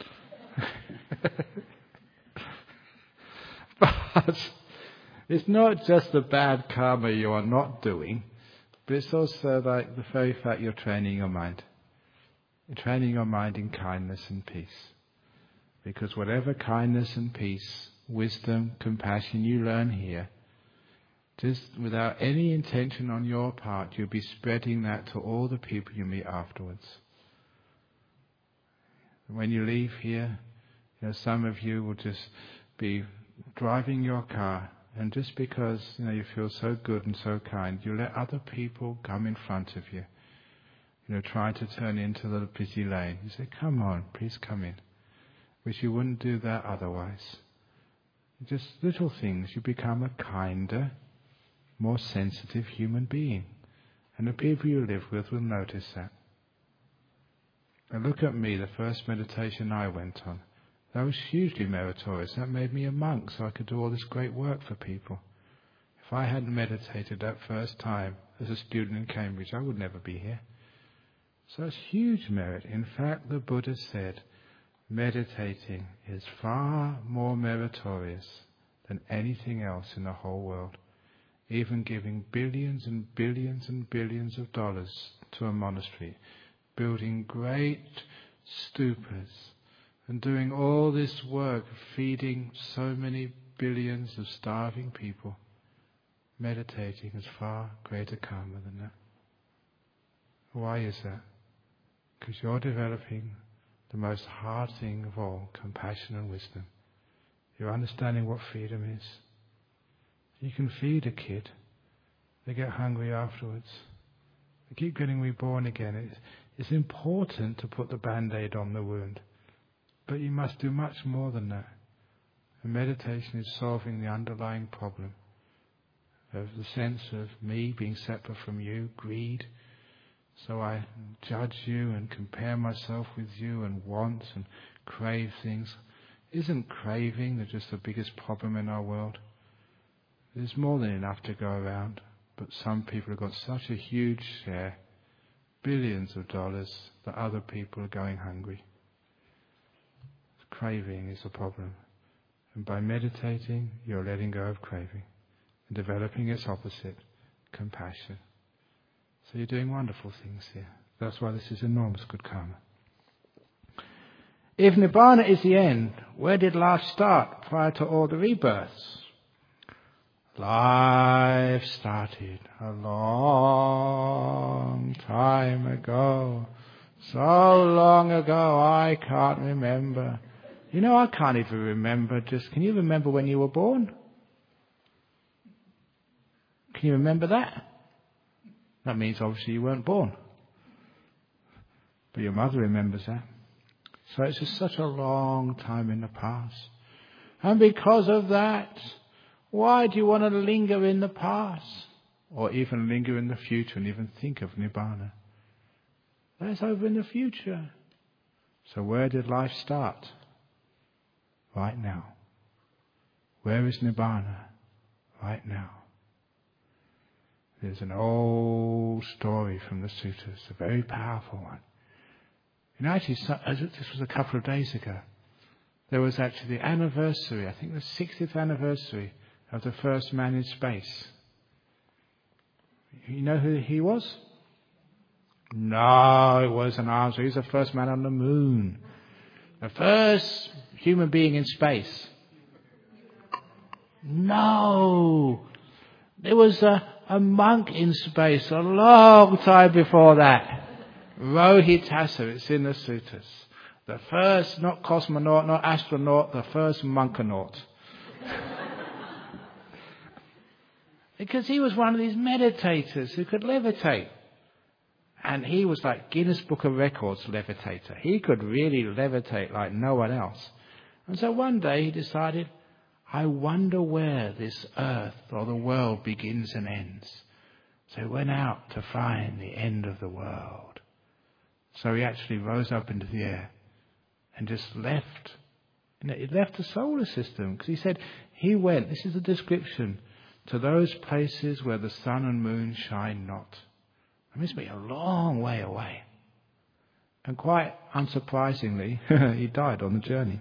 But it's not just the bad karma you are not doing, but it's also like the very fact you're training your mind. You're training your mind in kindness and peace. Because whatever kindness and peace, wisdom, compassion you learn here, just without any intention on your part, you'll be spreading that to all the people you meet afterwards. When you leave here, you know, some of you will just be driving your car, and just because you know you feel so good and so kind, you let other people come in front of you. You know, trying to turn into the busy lane. You say, "Come on, please come in." Which you wouldn't do that otherwise. Just little things. You become a kinder, more sensitive human being. And the people you live with will notice that. And look at me, the first meditation I went on. That was hugely meritorious. That made me a monk so I could do all this great work for people. If I hadn't meditated that first time as a student in Cambridge, I would never be here. So it's huge merit. In fact, the Buddha said, meditating is far more meritorious than anything else in the whole world. Even giving billions and billions and billions of dollars to a monastery, building great stupas, and doing all this work, feeding so many billions of starving people, meditating is far greater karma than that. Why is that? Because you're developing the most hard thing of all, compassion and wisdom. You're understanding what freedom is. You can feed a kid. They get hungry afterwards. They keep getting reborn again. It's, it's important to put the band-aid on the wound. But you must do much more than that. And meditation is solving the underlying problem of the sense of me being separate from you, greed. So I judge you and compare myself with you and want and crave things. Isn't craving just the biggest problem in our world? There's more than enough to go around, but some people have got such a huge share, billions of dollars, that other people are going hungry. Craving is the problem. And by meditating, you're letting go of craving and developing its opposite, compassion. So you're doing wonderful things here. That's why this is enormous good karma. If Nibbana is the end, where did life start prior to all the rebirths? Life started a long time ago. So long ago I can't remember. You know, I can't even remember. Just, can you remember when you were born? Can you remember that? That means obviously you weren't born. But your mother remembers that. So it's just such a long time in the past. And because of that, why do you want to linger in the past? Or even linger in the future and even think of Nibbana? That's over in the future. So where did life start? Right now. Where is Nibbana? Right now. There's an old story from the suttas, a very powerful one. And actually, this was a couple of days ago. There was actually the anniversary, I think the sixtieth anniversary of the first man in space. You know who he was? No, it wasn't Armstrong. He was the first man on the moon. The first human being in space. No. There was a, a monk in space a long time before that. Rohit Tassa, it's in the sutras. The first, not cosmonaut, not astronaut, the first monkonaut. Because he was one of these meditators who could levitate. And he was like Guinness Book of Records levitator. He could really levitate like no one else. And so one day he decided, I wonder where this earth or the world begins and ends. So he went out to find the end of the world. So he actually rose up into the air and just left. You know, he left the solar system because he said he went, this is the description, to those places where the sun and moon shine not. It must be a long way away. And quite unsurprisingly, he died on the journey.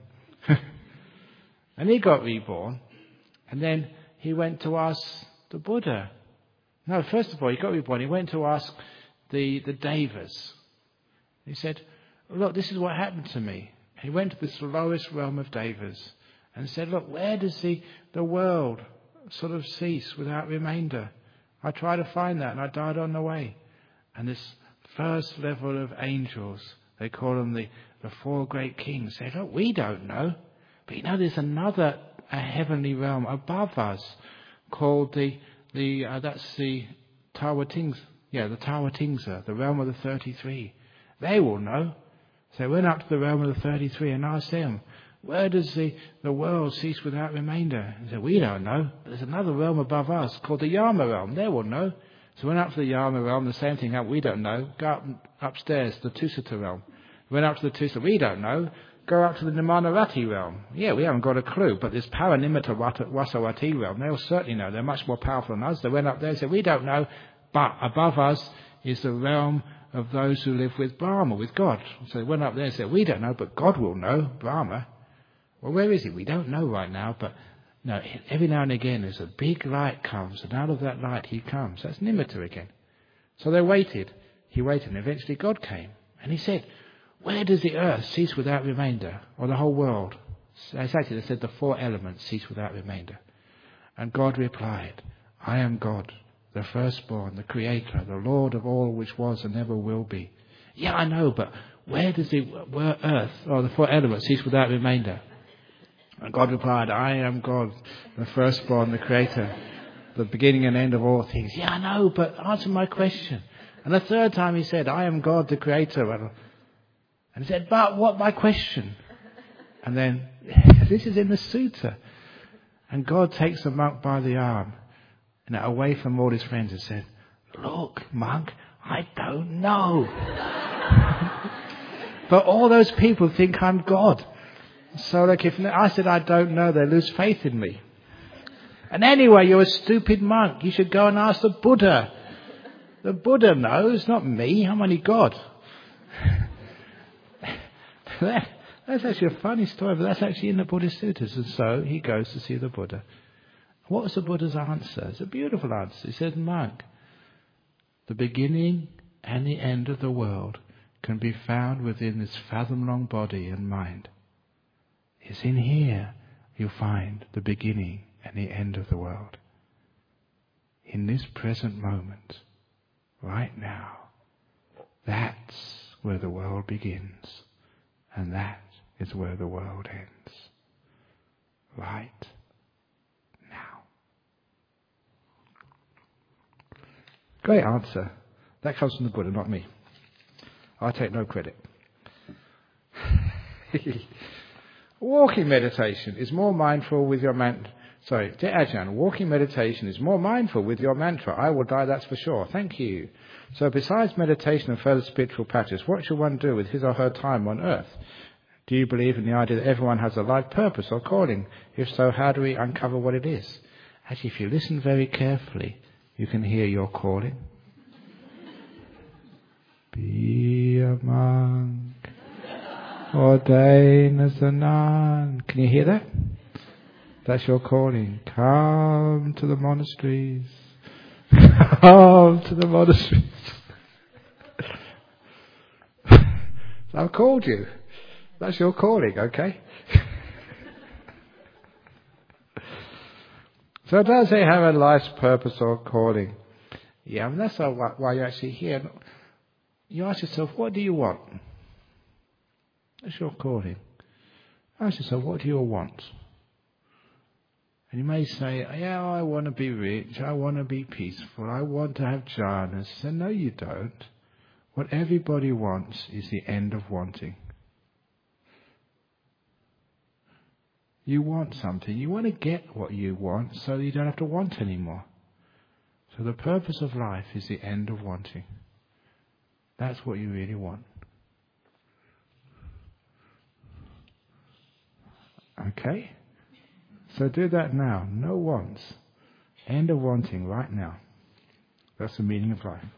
And he got reborn. And then he went to ask the Buddha. No, first of all, he got reborn. He went to ask the, the Devas. He said, look, this is what happened to me. He went to this lowest realm of Devas and said, look, where does the, the world sort of cease without remainder? I tried to find that and I died on the way. And this first level of angels, they call them the, the four great kings, say, look, we don't know. But you know, there's another a heavenly realm above us called the, the uh, that's the Tawatingsa, yeah, the Tawatingsa, the realm of the thirty-three. They will know. So they went up to the realm of the thirty-three and asked them, where does the, the world cease without remainder? And they said, we don't know. But there's another realm above us called the Yama realm. They will know. So went up to the Yama realm, the same thing, we don't know. Go up upstairs, the Tusita realm. Went up to the Tusita, we don't know. Go up to the Nimanarati realm. Yeah, we haven't got a clue, but this Paranimata Wasawati realm, they'll certainly know. They're much more powerful than us. They went up there and said, we don't know, but above us is the realm of those who live with Brahma, with God. So they went up there and said, we don't know, but God will know, Brahma. Well, where is he? We don't know right now, but no, every now and again as a big light comes, and out of that light he comes. That's Nimitta again. So they waited. He waited, and eventually God came. And he said, where does the earth cease without remainder? Or the whole world? Exactly, they said the four elements cease without remainder. And God replied, I am God, the firstborn, the creator, the Lord of all which was and never will be. Yeah, I know, but where does the where earth, or the four elements, cease without remainder? And God replied, I am God, the firstborn, the creator, the beginning and end of all things. Yeah, I know, but answer my question. And the third time he said, I am God, the creator. And he said, but what my question? And then, this is in the sutta. And God takes the monk by the arm, and away from all his friends, and said, look, monk, I don't know. But all those people think I'm God. So like if I said I don't know, they lose faith in me. And anyway, you're a stupid monk. You should go and ask the Buddha. The Buddha knows, not me. I'm only God. that, that's actually a funny story, but that's actually in the Buddhist Sutras. And so he goes to see the Buddha. What was the Buddha's answer? It's a beautiful answer. He said, monk, the beginning and the end of the world can be found within this fathom-long body and mind. It's in here you'll find the beginning and the end of the world. In this present moment, right now, that's where the world begins, and that is where the world ends. Right now. Great answer. That comes from the Buddha, not me. I take no credit. Walking meditation is more mindful with your mantra. Sorry, Ajahn, walking meditation is more mindful with your mantra. I will die, that's for sure. Thank you. So besides meditation and further spiritual practice, what should one do with his or her time on earth? Do you believe in the idea that everyone has a life purpose or calling? If so, how do we uncover what it is? Actually, if you listen very carefully, you can hear your calling. Be a monk. Ordain as a nun. Can you hear that? That's your calling. Come to the monasteries. Oh, to the monasteries. I've called you. That's your calling, okay? So does it have a life's purpose or calling? Yeah, I mean, that's why you're actually here. You ask yourself, what do you want? That's your calling. Ask yourself, what do you want? And you may say, yeah, I want to be rich, I want to be peaceful, I want to have jhanas. And no, you don't. What everybody wants is the end of wanting. You want something. You want to get what you want so you don't have to want anymore. So the purpose of life is the end of wanting. That's what you really want. Okay? So do that now. No wants. End of wanting right now. That's the meaning of life.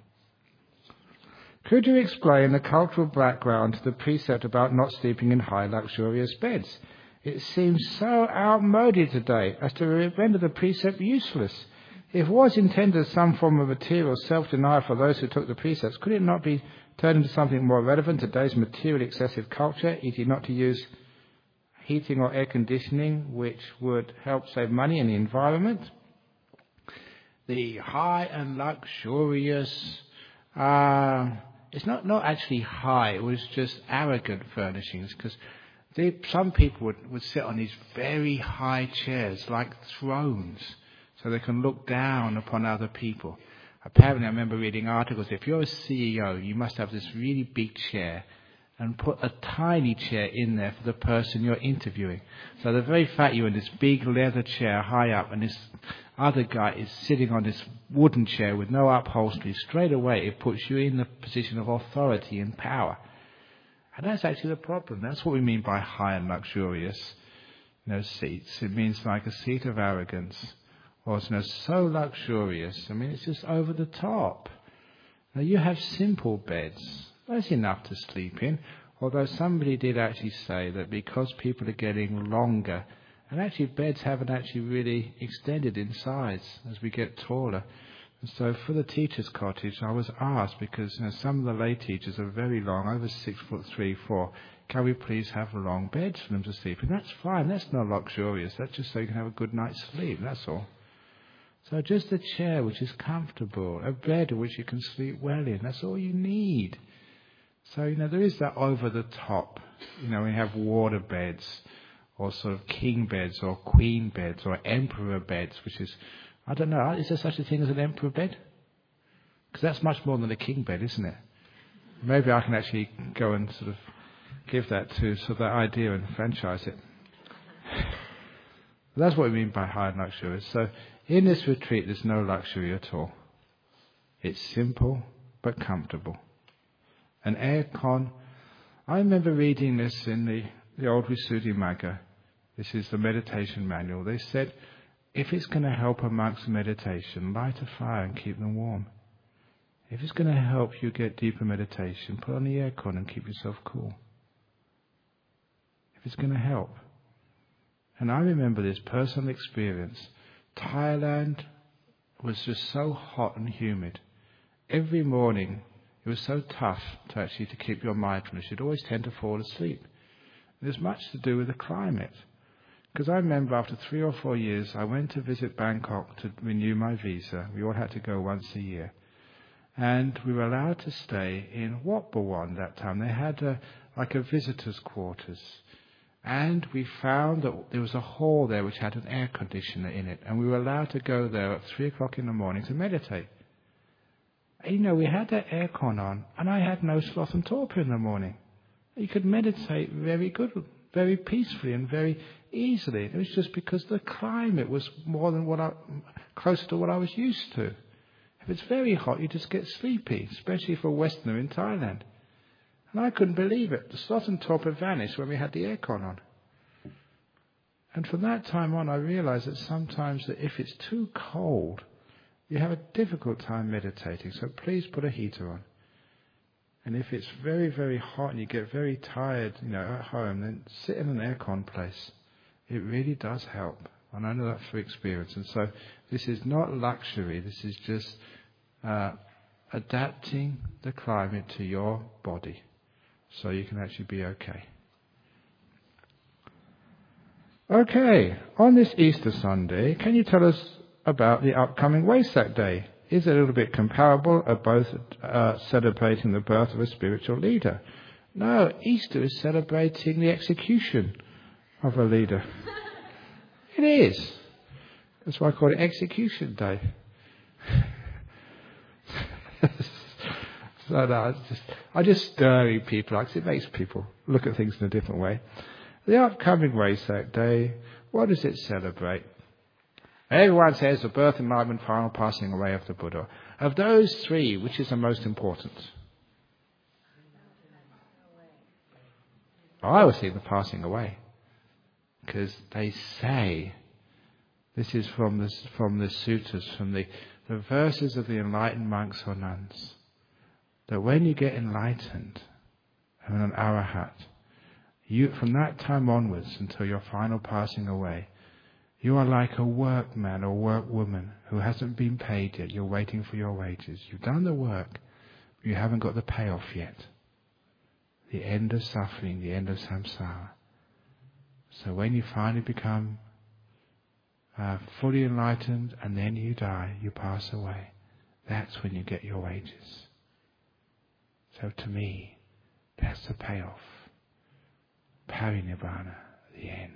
Could you explain the cultural background to the precept about not sleeping in high luxurious beds? It seems so outmoded today as to render the precept useless. If it was intended as some form of material self-denial for those who took the precepts, could it not be turned into something more relevant to today's material excessive culture, e g not to use heating or air conditioning, which would help save money in the environment? The high and luxurious, uh, it's not, not actually high, it was just arrogant furnishings, because some people would, would sit on these very high chairs, like thrones, so they can look down upon other people. Apparently, I remember reading articles, if you're a C E O, you must have this really big chair and put a tiny chair in there for the person you're interviewing. So the very fact you're in this big leather chair high up and this other guy is sitting on this wooden chair with no upholstery, straight away it puts you in the position of authority and power. And that's actually the problem. That's what we mean by high and luxurious, you know, seats. It means like a seat of arrogance, or it's, you know, so luxurious. I mean, it's just over the top. Now, you have simple beds. That's enough to sleep in. Although somebody did actually say that because people are getting longer, and actually beds haven't actually really extended in size as we get taller. And so for the teacher's cottage, I was asked, because, you know, some of the lay teachers are very long, over six foot three, four, can we please have long beds for them to sleep in? That's fine. That's not luxurious. That's just so you can have a good night's sleep. That's all. So just a chair which is comfortable, a bed in which you can sleep well in. That's all you need. So, you know, there is that over the top. You know, we have water beds, or sort of king beds, or queen beds, or emperor beds, which is, I don't know, is there such a thing as an emperor bed? Because that's much more than a king bed, isn't it? Maybe I can actually go and sort of give that to sort of that idea and franchise it. That's what we mean by high and luxurious. So in this retreat, there's no luxury at all. It's simple but comfortable. An aircon. I remember reading this in the, the old Visuddhimagga. This is the meditation manual. They said, if it's going to help a monk's meditation, light a fire and keep them warm. If it's going to help you get deeper meditation, put on the aircon and keep yourself cool. If it's going to help. And I remember this personal experience. Thailand was just so hot and humid. Every morning, it was so tough to actually to keep your mindfulness. You'd always tend to fall asleep. There's much to do with the climate. Because I remember after three or four years, I went to visit Bangkok to renew my visa. We all had to go once a year. And we were allowed to stay in Wat Bhawan that time. They had a, like a visitor's quarters. And we found that there was a hall there which had an air conditioner in it. And we were allowed to go there at three o'clock in the morning to meditate. And, you know, we had that aircon on, and I had no sloth and torpor in the morning. You could meditate very good, very peacefully and very easily. It was just because the climate was more than what I, closer to what I was used to. If it's very hot, you just get sleepy, especially for a Westerner in Thailand. And I couldn't believe it. The sloth and torpor vanished when we had the aircon on. And from that time on, I realized that sometimes that if it's too cold, you have a difficult time meditating. So please put a heater on. And if it's very, very hot and you get very tired, you know, at home, then sit in an aircon place. It really does help. And I know that through experience. And so this is not luxury. This is just uh, adapting the climate to your body so you can actually be okay. Okay, on this Easter Sunday, can you tell us about the upcoming Wesak Day? Is it a little bit comparable of both uh, celebrating the birth of a spiritual leader? No, Easter is celebrating the execution of a leader. It is. That's why I call it Execution Day. so no, it's just, I just stirring people because it makes people look at things in a different way. The upcoming Wesak Day, what does it celebrate? Everyone says the birth, enlightenment, final passing away of the Buddha. Of those three, which is the most important? I always think the passing away, because they say, this is from the, from the sutras, from the, the verses of the enlightened monks or nuns, that when you get enlightened, and an arahat, you, from that time onwards until your final passing away, you are like a workman or workwoman who hasn't been paid yet. You're waiting for your wages. You've done the work, but you haven't got the payoff yet. The end of suffering, the end of samsara. So when you finally become uh, fully enlightened and then you die, you pass away, that's when you get your wages. So to me, that's the payoff. Parinibbana, the end.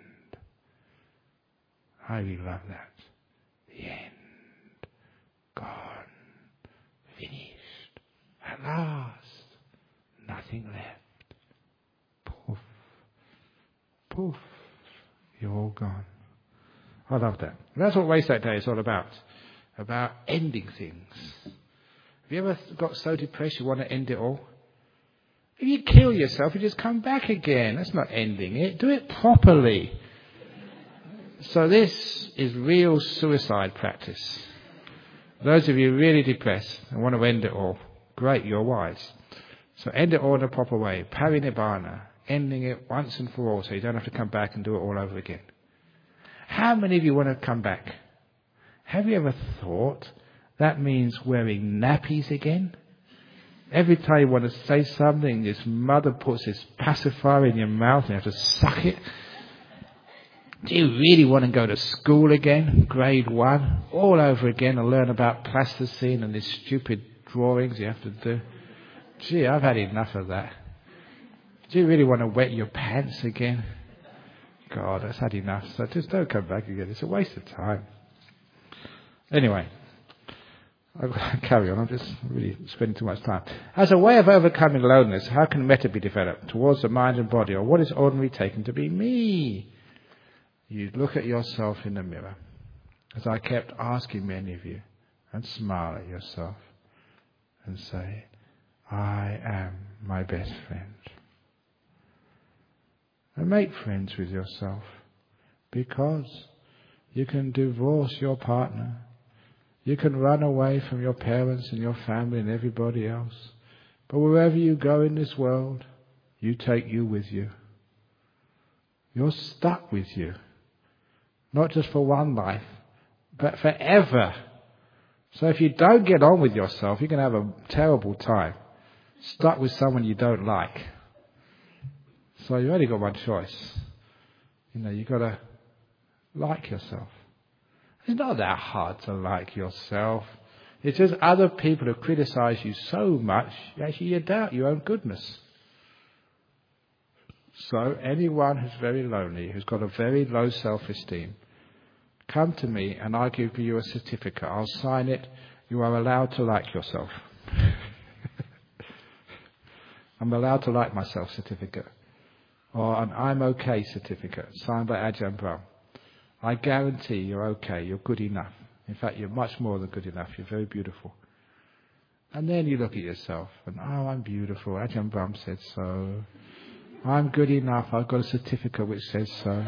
I really love that. The end. Gone. Finished. At last. Nothing left. Poof. Poof. You're all gone. I love that. And that's what Wesak Day is all about. About ending things. Have you ever got so depressed you want to end it all? If you kill yourself, you just come back again. That's not ending it. Do it properly. So this is real suicide practice. Those of you really depressed and want to end it all, great, you're wise. So end it all in a proper way. Parinibbana, ending it once and for all so you don't have to come back and do it all over again. How many of you want to come back? Have you ever thought that means wearing nappies again? Every time you want to say something, this mother puts this pacifier in your mouth and you have to suck it. Do you really want to go to school again, grade one, all over again and learn about plasticine and these stupid drawings you have to do? Gee, I've had enough of that. Do you really want to wet your pants again? God, I've had enough. So just don't come back again. It's a waste of time. Anyway, I'll carry on. I'm just really spending too much time. As a way of overcoming loneliness, how can metta be developed towards the mind and body, or what is ordinarily taken to be me? You look at yourself in the mirror, as I kept asking many of you, and smile at yourself and say, I am my best friend. And make friends with yourself, because you can divorce your partner. You can run away from your parents and your family and everybody else. But wherever you go in this world, you take you with you. You're stuck with you. Not just for one life, but forever. So if you don't get on with yourself, you're going to have a terrible time. Stuck with someone you don't like. So you've only got one choice. You know, you've got to like yourself. It's not that hard to like yourself. It's just other people who criticize you so much, actually you doubt your own goodness. So anyone who's very lonely, who's got a very low self-esteem, come to me and I'll give you a certificate. I'll sign it. You are allowed to like yourself. I'm allowed to like myself certificate. Or an I'm okay certificate, signed by Ajahn Brahm. I guarantee you're okay, you're good enough. In fact, you're much more than good enough. You're very beautiful. And then you look at yourself and, oh, I'm beautiful. Ajahn Brahm said so. I'm good enough. I've got a certificate which says so.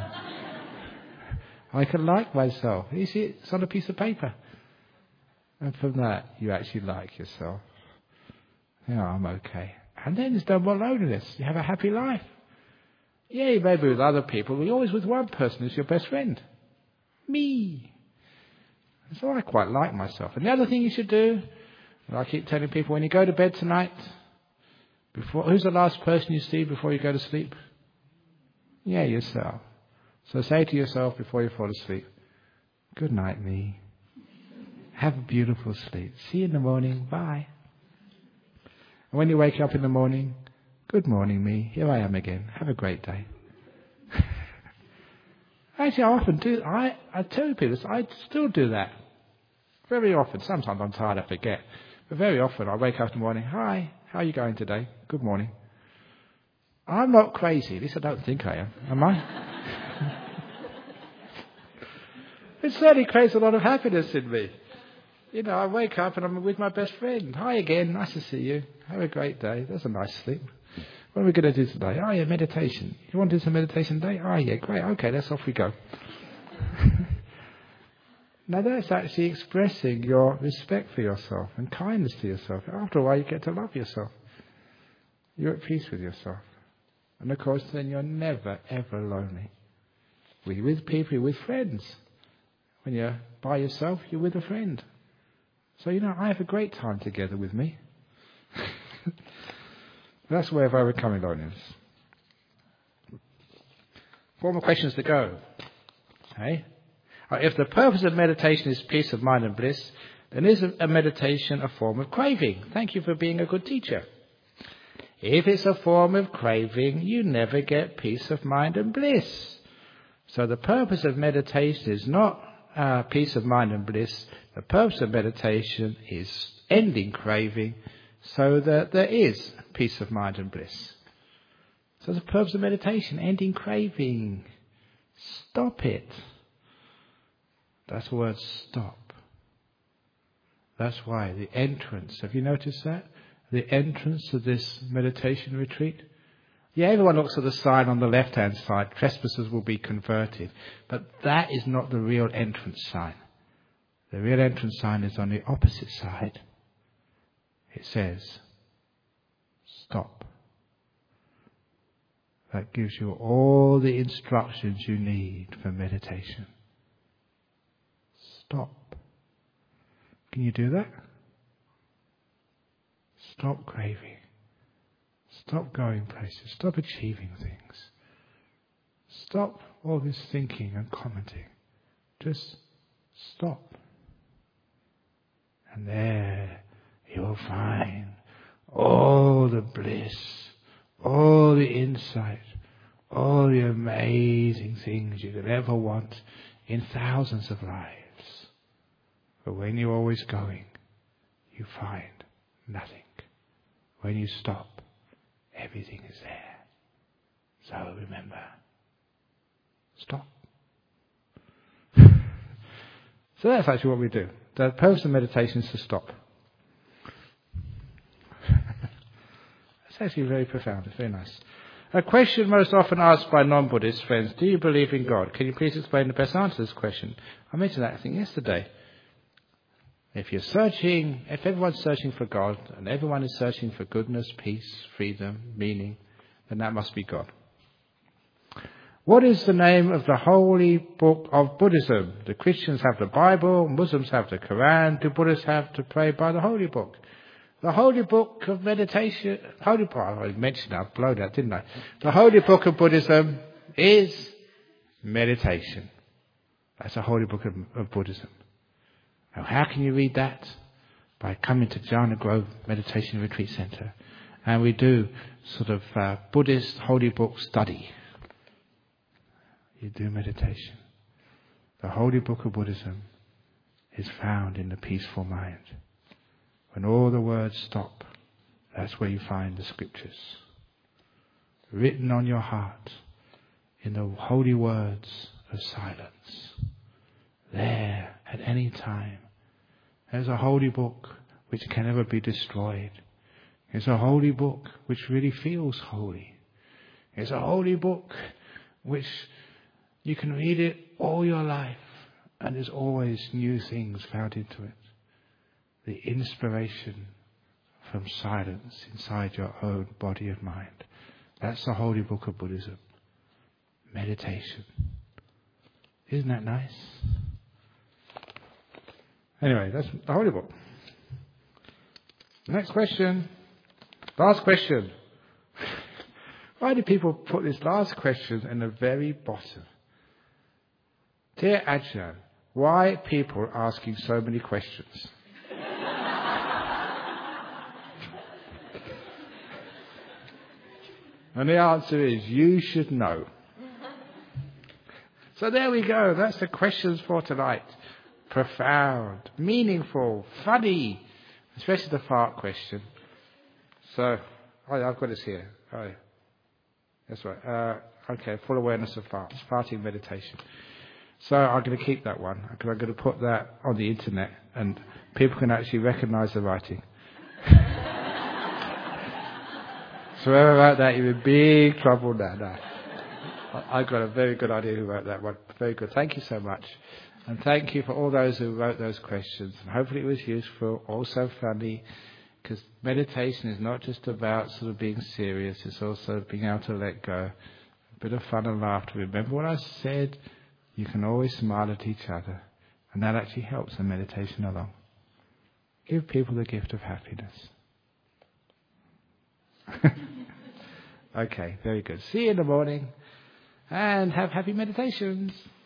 I can like myself. You see, it's on a piece of paper. And from that, you actually like yourself. Yeah, I'm okay. And then there's no more loneliness. You have a happy life. Yeah, you may be with other people, but you're always with one person who's your best friend. Me. So I quite like myself. And the other thing you should do, And I keep telling people, when you go to bed tonight, before who's the last person you see before you go to sleep? Yeah, yourself. So say to yourself before you fall asleep, good night, me. Have a beautiful sleep. See you in the morning. Bye. And when you wake up in the morning, good morning, me. Here I am again. Have a great day. Actually, I often do. I, I tell people this. I still do that. Very often. Sometimes I'm tired, I forget. But very often I wake up in the morning. Hi, how are you going today? Good morning. I'm not crazy. At least I don't think I am. Am I? It certainly creates a lot of happiness in me. You know, I wake up and I'm with my best friend. Hi again. Nice to see you. Have a great day. That's a nice sleep. What are we going to do today? Oh, yeah, meditation. You want to do some meditation today? Oh, yeah, great. Okay, that's off we go. Now, that's actually expressing your respect for yourself and kindness to yourself. After a while, you get to love yourself. You're at peace with yourself. And, of course, then you're never, ever lonely. You're with people, you're with friends. When you're by yourself, you're with a friend. So, you know, I have a great time together with me. That's a way of overcoming loneliness. Four more questions to go. Okay? If the purpose of meditation is peace of mind and bliss, then is a meditation a form of craving? Thank you for being a good teacher. If it's a form of craving, you never get peace of mind and bliss. So the purpose of meditation is not uh, peace of mind and bliss. The purpose of meditation is ending craving so that there is peace of mind and bliss. So the purpose of meditation, ending craving. Stop it. That's the word stop. That's why the entrance, have you noticed that? The entrance to this meditation retreat? Yeah, everyone looks at the sign on the left-hand side, trespassers will be converted. But that is not the real entrance sign. The real entrance sign is on the opposite side. It says, stop. That gives you all the instructions you need for meditation. Stop. Can you do that? Stop craving. Stop going places. Stop achieving things. Stop all this thinking and commenting. Just stop. And there you'll find all the bliss, all the insight, all the amazing things you could ever want in thousands of lives. But when you're always going, you find nothing. When you stop, everything is there. So remember, stop. So that's actually what we do. The purpose of meditation is to stop. It's actually very profound. It's very nice. A question most often asked by non-Buddhist friends, do you believe in God? Can you please explain the best answer to this question? I mentioned that, I think, yesterday. If you're searching, if everyone's searching for God, and everyone is searching for goodness, peace, freedom, meaning, then that must be God. What is the name of the holy book of Buddhism? The Christians have the Bible, Muslims have the Quran. Do Buddhists have to pray by the holy book? The holy book of meditation, holy book, I mentioned that, I've blown that, didn't I? The holy book of Buddhism is meditation. That's the holy book of, of Buddhism. Now, how can you read that? By coming to Jhana Grove Meditation Retreat Centre. And we do sort of uh, Buddhist holy book study. You do meditation. The holy book of Buddhism is found in the peaceful mind. When all the words stop, that's where you find the scriptures. Written on your heart in the holy words of silence. There, at any time. There's a holy book which can never be destroyed. It's a holy book which really feels holy. It's a holy book which you can read it all your life and there's always new things found into it. The inspiration from silence inside your own body and mind. That's the holy book of Buddhism. Meditation. Isn't that nice? Anyway, that's the holy book. Next question. Last question. Why do people put this last question in the very bottom? Dear Ajahn, why people are asking so many questions? And the answer is, you should know. So there we go. That's the questions for tonight. Profound, meaningful, funny, especially the fart question. So, oh, I've got this here. Oh, that's right. Uh, okay, full awareness of farts, farting meditation. So I'm going to keep that one because I'm going to put that on the internet and people can actually recognise the writing. So whoever wrote that, you're in big trouble now. No. I've got a very good idea who wrote that one. Very good. Thank you so much. And thank you for all those who wrote those questions. And hopefully it was useful, also funny, because meditation is not just about sort of being serious, it's also being able to let go. A bit of fun and laughter. Remember what I said? You can always smile at each other. And that actually helps the meditation along. Give people the gift of happiness. Okay, very good. See you in the morning and have happy meditations.